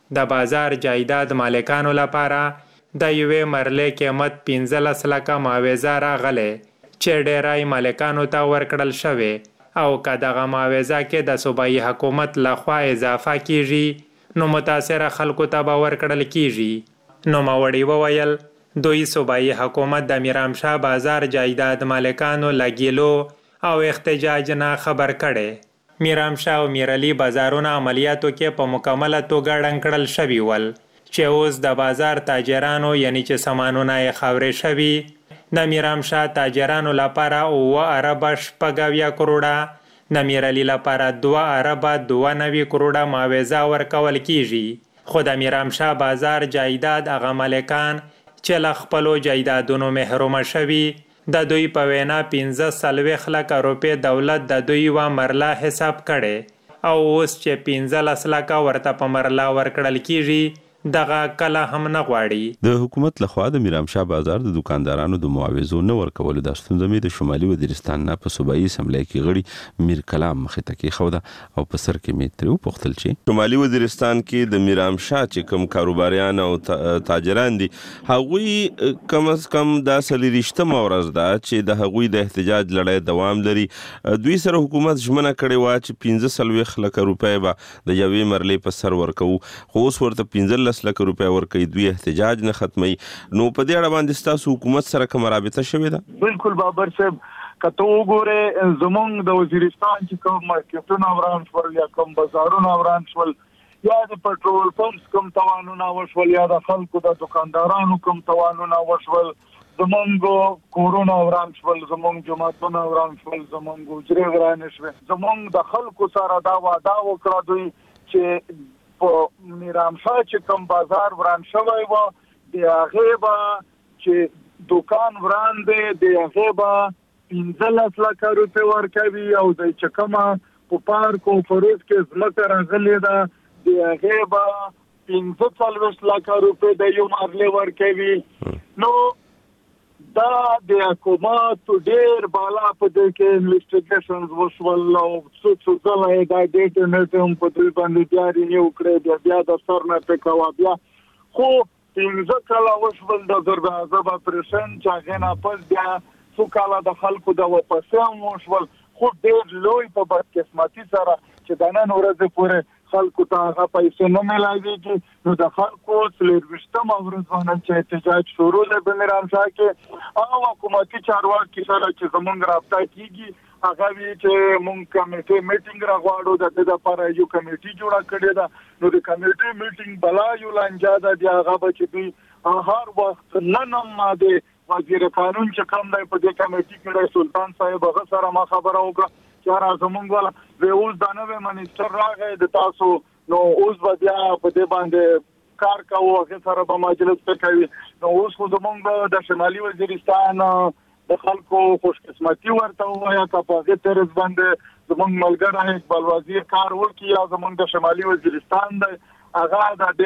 د بازار جایداد مالکانو لپاره د یوې مرلې قیمت پنځلس لکه معاوضه راغلی چې ډیری مالکانو ته ورکړل شوې او که دغه معاوضه کې د صوبایي حکومت لخوا اضافه کیږي نو متاثره خلکو ته به ورکړل کیږي. نوموړي وویل دوی صوبایي حکومت د میرامشاه بازار جایداد مالکانو لګیلو او احتجاج نه خبر کړي. میرامشاه او میرعلي بازارونه عملیاتو کې په مکمله توګه ړنګ کړل شوي ول چې اوس د بازار تاجرانو یعنی چې سامانونه یې خاورې شوي د میرامشاه تاجرانو لپاره اوه اربه شپږ اویا کروړه د میرعلي لپاره دوه اربه دوه نوي کروړه معاوضه ورکول کیږي خو د میرامشاه بازار جایداد هغه مالکان چې له خپلو جایدادونو محرومه شوي د دوی په وینا پنځه څلوېښت لکه روپۍ دولت د دوی یوه مرله حساب کړی او اوس چې پنځلس لکه ورته په مرله ورکړل کیږي دغه کله هم نه غواړي. د حکومت لخوا د میرامشاه بازار د دکاندارانو د معاوضو نه ورکولو د ستونزه مې د شمالي وزیرستان نه په صوبایي اسمبلی کې غړي میر کلام مخې ته کېښوده او په سر کې مې ترې وپوښتل چې شمالي وزیرستان کې د میرامشاه چې کوم کاروباریان او تاجران دي هغوی کم از کم دا څلېرویشتمه ورځ ده چې د هغوی د احتجاج لړۍ دوام لري. دوی سره حکومت ژمنه کړې وه چې پنځه څلوېښت لکه روپۍ به د یوې مرلې په سر ورکوو خو اوس ورته پنځلس لکه روپۍ ورکوي دوی احتجاج نه ختموي. نو په دې اړه باندې ستاسو حکومت سره کومه رابطه شوې ده؟ بالکل بابر صاحب که ته وګورې زمونږ د وزیرستان چې کوم مارکیټونه وران شول یا کوم بازارونه وران شول یا د پټرول پمپس کوم تاوانونه وشول یا د خلکو د دکاندارانو کوم تاوانونه وشول زمونږ کورونه وران شول زمونږ جماعتونه وران شول زمونږ حجرې ورانې شوې زمونږ د خلکو سره دا وعده وکړه دوی چې په میرامشاه چې کوم بازار وران شوی و د هغې به چې دکان وران دی د هغې به پنځلس لکه روپۍ ورکوي او د چې کومه په پارک او فروز کې ځمکه راغلې ده د هغې به پنځه څلوېښت لکه روپۍ د یو مرلې ورکوي. نو دا د حکومت ډېر بالا په دې کې انویسټیګیشنز وشول او څو څو ځله یې دا ډېټ نیټ هم په دوی باندې بیا رینیو کړی بیا بیا د سر نه پې کوه بیا خو پنځه کاله وشول د ضرب عذاب اپریشن چې هغې نه پس بیا څو کاله د خلکو د واپسې هم وشول خو ډېر لوی په بدقسمتي سره چې د نن ورځې پورې خلکو ته هغه پیسې نه میلاویږي نو د خلکو څلېرویشتمه ورځ باندې چې احتجاج شروع دی په میرامشاه کې او حکومتي چارواکي سره چې زمونږ رابطه کیږي هغه وی چې مونږ کمیټې میټینګ راغواړو د دې لپاره یو کمیټې جوړه کړې ده نو د کمیټې میټینګ بلا یو لانجه ده د هغه به چې دوی هر وخت نن هم ماده وزیر قانون چې کوم دی په دې کمیټې کې سلطان صاحب هغه سره ما خبره وکړه چې را زمونږ والا وی اوس دا نوی منیسټر راغی د تاسو نو اوس به بیا په دې باندې کار کوو هغې سره به مجلس پې کوي نو اوس خو زمونږ د شمالي وزیرستان د خلکو خوشقسمتي ورته ووایه که په هغې طرز باندې زمونږ ملګری اقبال وزیر کار وکړي یا زمونږ د شمالي وزیرستان دی هغه د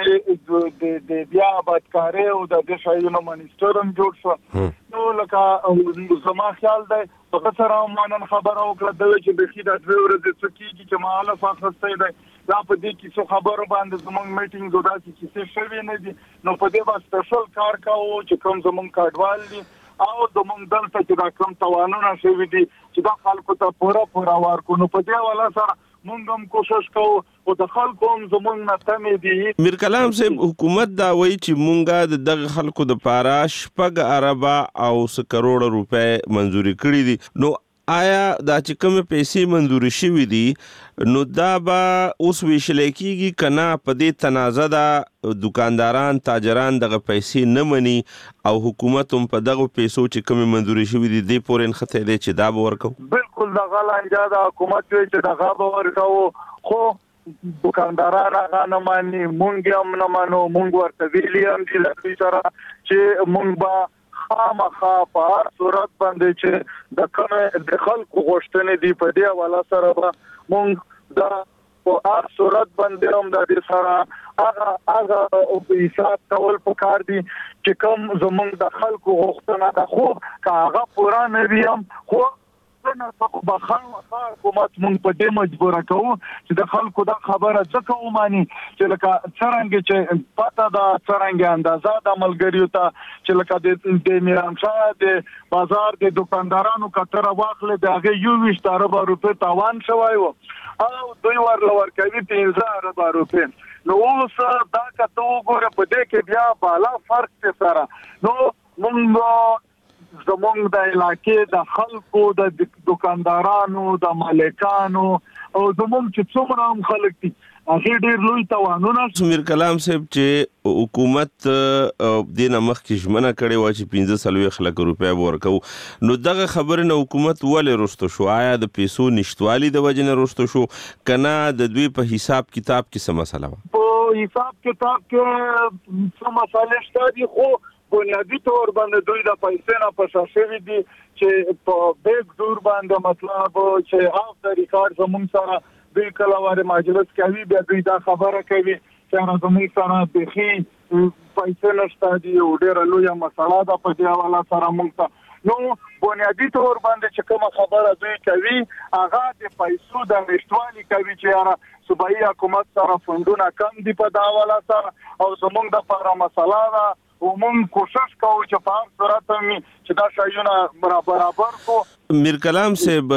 دې بیا آبادکارۍ او د دې شیانو منیسټر هم جوړ شو نو لکه زما خیال دی هغه سره ما نن خبره وکړه ده چې بیخي دا دوې ورځې څه کېږي چې مهالف اخیستی دی دا په دې کیسو خبرو باندې زمونږ میټینګ او داسې کیسې شوې نه دي نو په دې به سپیشل کار کوو چې کوم زمونږ کډوال دي او زمونږ دلته چې دا کوم تاوانونه شوي دي چې دا خلکو ته پوره پوره ورکړو نو په دې حواله سره مونږ هم کوشش کوو او د خلکو هم زمونږ نه تمې دي. میر کلام صاحب حکومت دا وایي چې مونږه د دغه خلکو دپاره شپږ اربه او څه کروړه روپۍ منظوري کړي دي نو آیا دا چې کومې پیسې منظوري شوي دي نو دا به اوس ویشلی کېږي که نه په دې تنازع ده دکانداران تاجران دغه پیسې نه مني او حکومت هم په دغو پیسو چې کومې منظوري شوي دي دې پورې نښتی دی چې دا به ورکوو؟ بالکل دغه لانجه د حکومت وی چې دغه به ورکوو خو دکانداران هغه نه ماني مونږ هم نه مانو مونږ ورته ویلي هم دي له دوی سره چې مونږ به خامخا په هر صورت باندې چې د کومې د خلکو غوښتنې دي په دې حواله سره به مونږ دا په هر صورت باندې هم د دې سره هغه هغه حساب کول پکار دي چې کوم زمونږ د خلکو غوښتنه ده خو که هغه پوره نه وي هم خو څنګه څه بخښه حکومت مونږ په دې مجبور کوو چې د خلکو دا خبره ځکه وماني چې لکه څرنګه چې پته دا څرنګه اندازه د ملګریو ته چې لکه د میرامشاه د بازار د دکاندارانو کتره واخلې د هغه یو ویشت اربه روپۍ تاوان شوی و او دوی ورله ورکوي پنځه اربه روپۍ. نو اوس دا کته وګوره په دې کې بیا بالا فرق سره نو مونږ زمونږ د علاقې د خلکو د دکاندارانو د مالکانو او زمونږ چې څومره هم خلک دي هغه ډېر لوی توانونه. میر کلام صاحب چې حکومت د نمخ کې ژمنه کړې و چې پنځه څلوېښت لک روپۍ ورکو نو دغه خبره نه حکومت ولې رسته شو؟ آیا د پیسو نشتوالي د وجې نه رسته شو کنه د دوی په حساب کتاب کې څه مسله وه؟ په حساب کتاب کې څه مسالې شته دي خو بنیادی طور باندې دوی د پیسې نه پسا شوي دي چې په بیگ دور باندې مطلب چې هاف د ریکارډ زمونږ سره دوی کله واره مجلس کوي بیا دوی دا خبره کوي چې زمونږ سره بخي پیسې نشته دي او ډېره لویه مسله ده په دې حواله سره موږ ته نو بنیادی طور باندې چې کومه خبره دوی کوي هغه د پیسو د نشتوالي کوي چې یاره صوبایي حکومت سره فندونه کم دي په دا حواله سره او زمونږ دپاره مسله ده او مونږ کوشش کوو چې په هر صورت چې دا شایونه برابر کو. میر کلام صاحب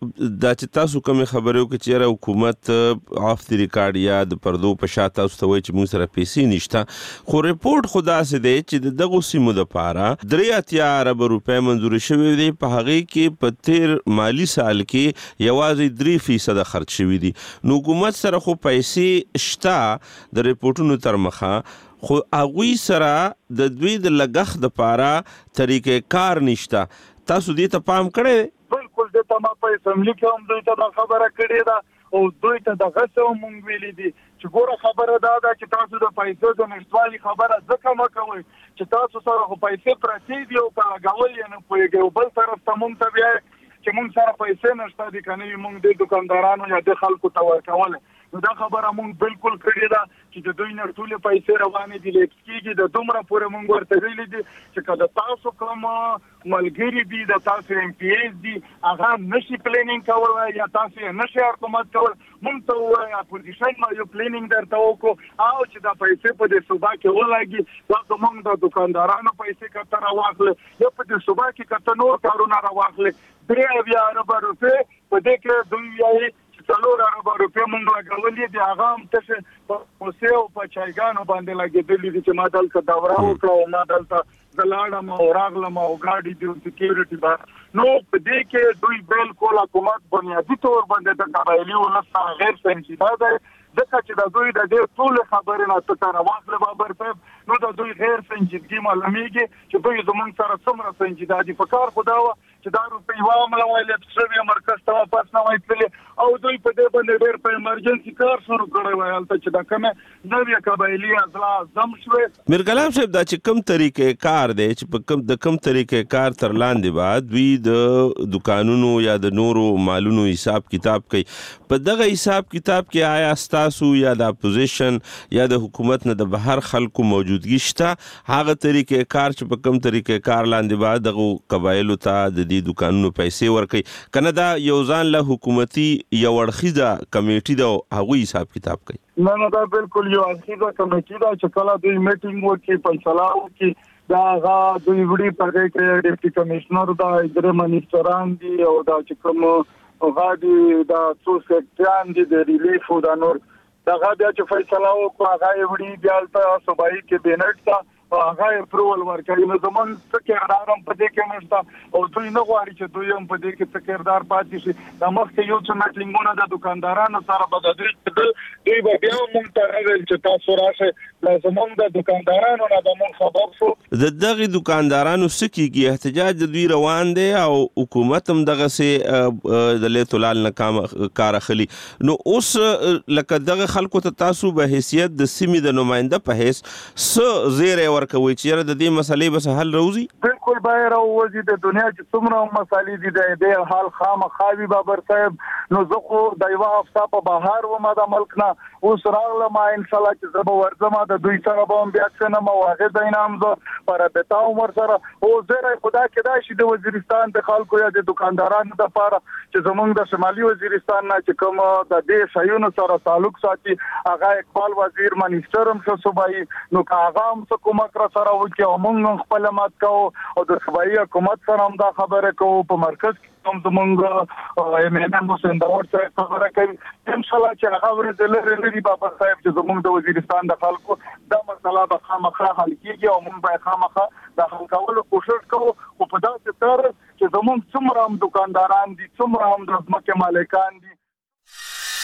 دا چې تاسو کومې خبرې وکړې چې یاره حکومت آف د ریکارډ یا د پردو په شا تاسو ته وایي چې موږ سره پیسې نشته خو ریپورټ خو داسې دی چې د دغو سیمو دپاره درې اتیا اربه روپۍ منظورې شوې دي په هغې کې په تیر مالي سال کې یوازې درې فیصده خرج شوي دي نو حکومت سره خو پیسې شته د ریپورټونو تر مخه خو هغوی سره د دوی د لګښت دپاره طریقې کار نشته. تاسو دې ته پام کړی؟ بالکل دې ته ما په اسمبلي کې هم دوی ته دا خبره کړې ده او دوی ته دغه څه هم مونږ ویلي دي چې ګوره خبره دا ده چې تاسو د پیسو د نشتوالي خبره ځکه مه کوئ چې تاسو سره خو پیسې پرتې دي او په لګول یې نه پوهېږئ او بل طرف ته مونږ ته بیا چې مونږ سره پیسې نشته دي که نه وي مونږ دې دکاندارانو یا دې خلکو ته ورکولی نو دا خبره مونږ بالکل کړې ده چې د دوی نه ټولې پیسې روانې دي لیپس کېږي د دومره پورې مونږ ورته ویلي دي چې که د تاسو کوم ملګري دي د تاسو ایم پی ایز دي هغه نشي پلینینګ کولی یا تاسو یې نشي حکومت کول مونږ ته ووایي اپوزیشن ما یو پلینینګ درته وکړو او چې دا پیسې په دې صوبه کې ولګي دا که مونږ د دکاندارانو پیسې که ته راواخلې یا په دې صوبه کې که ته نور کارونه راواخلې درې اویا اربه روپۍ په دې کې دوی وایي څلور اربه روپۍ مونږ لګولې دي هغه هم تاسې په کوسې او په چایګانو باندې لګېدلي دي چې ما دلته دوره وکړه او ما دلته زه لاړم او راغلم او ګاډي دي سکیورټي به نو په دې کې دوی بالکل حکومت بنیادي طور باندې د قبایلي ولس سره غیر سنجیده دی ځکه چې د دوی د دې ټولې خبرې نه ته ته راواخلې بابر صاحب نو د دوی غیر سنجیدګي معلومیږي چې دوی زموږ سره څومره سنجیده دي په کار خو دا وه چې دا روپۍ وامله وای لیپس شوې مرکز ته واپس نه وای تللې او دوی په دې باندې ډېر په ایمرجنسي کار شروع کړی وای هلته چې دا کومې نوې قبایلي اضلاع ضم شوې. میر کلام صاحب دا چې کوم طریقې کار دی چې په کوم د کوم طریقې کار تر لاندې به دوی د دکانونو یا د نورو مالونو حساب کتاب کوي په دغه حساب کتاب کې آیا ستاسو یا د اپوزیشن یا د حکومت نه د بهر خلکو موجودګي شته هغه طریقې کار چې په کوم طریقې کار لاندې به دغو قبایلو ته د دې دکانونو پیسې ورکوي کنه دا یو ځان له حکومتي یو اړخیزه کمیټي ده هغوی حساب کتاب کوي؟ نه نه دا بالکل یو اړخیزه کمیټي ده چې کله دوی میټینګ وکړي فیصله وکړي دا هغه دوی وړي په دې کې ډیپټي کمشنر دا درې منیسټران دي او دا چې کوم غاډي دا څو سیکټریان دي د ریلیف او دا نور دا بیا چې فیصله وکړي هغه وړي بیا ته صوبایي کې بینټ ته هغه اپروول ورکوي نو زمونږ څه کردار هم په دې کې نشته او دوی نه غواړي چې دوی هم په دې کې څه کردار پاتې شي دا مخکې یو څه میټینګونه د دکاندارانو سره به د دوی دوی به بیا مونږ ته راغلل چې تاسو راشئ دا زمونږ د دکاندارانو نه به مونږ خبر شو د دغې دکاندارانو څه کېږي احتجاج د دوی روان دی او حکومت هم دغسې د لیت لال نه کار اخلي نو اوس لکه دغه خلکو ته تاسو به حیثیت د سیمې د نماینده په حیث څه زیری ورکوي چې یاره د دې مسلې بس حل راوځي؟ بالکل ټول به راوځي د دنیا چې څومره مسالې دي د دې حال خامخاوي بابر صاحب نو زه خو د یو هفته په بهار و ما د ملک نه اوس راغلم ان شاء الله چې زه به ورځم د دوی سره به هم بیا څه نه مواغه د انعام زه پر بتا عمر سره او زه خدا کې دا شي د وزیرستان د خلکو یا د دکاندارانو د لپاره چې زمونږ د شمالي وزیرستان نه چې کوم د دې شایونو سره تعلق ساتي هغه اقبال وزیر منیسټر هم شو صوبایي نو هغه هم څه کومک را سره وکړي او موږ خپل مات کوو او د صوبایي حکومت سره هم دا خبره کوو په مرکز هم زمونږ ایم ان ام حسین داور سره خبره کوي ان شاء الله چې هغه ورته لري لري بابا صاحب چې زمونږ د وزیرستان د خلکو دا مسله به خامخا حل کیږي او موږ به خامخا د حل کولو کوشش کوو او په داسې تر چې زمونږ څومره هم دکانداران دي څومره هم د ځمکې مالکان دي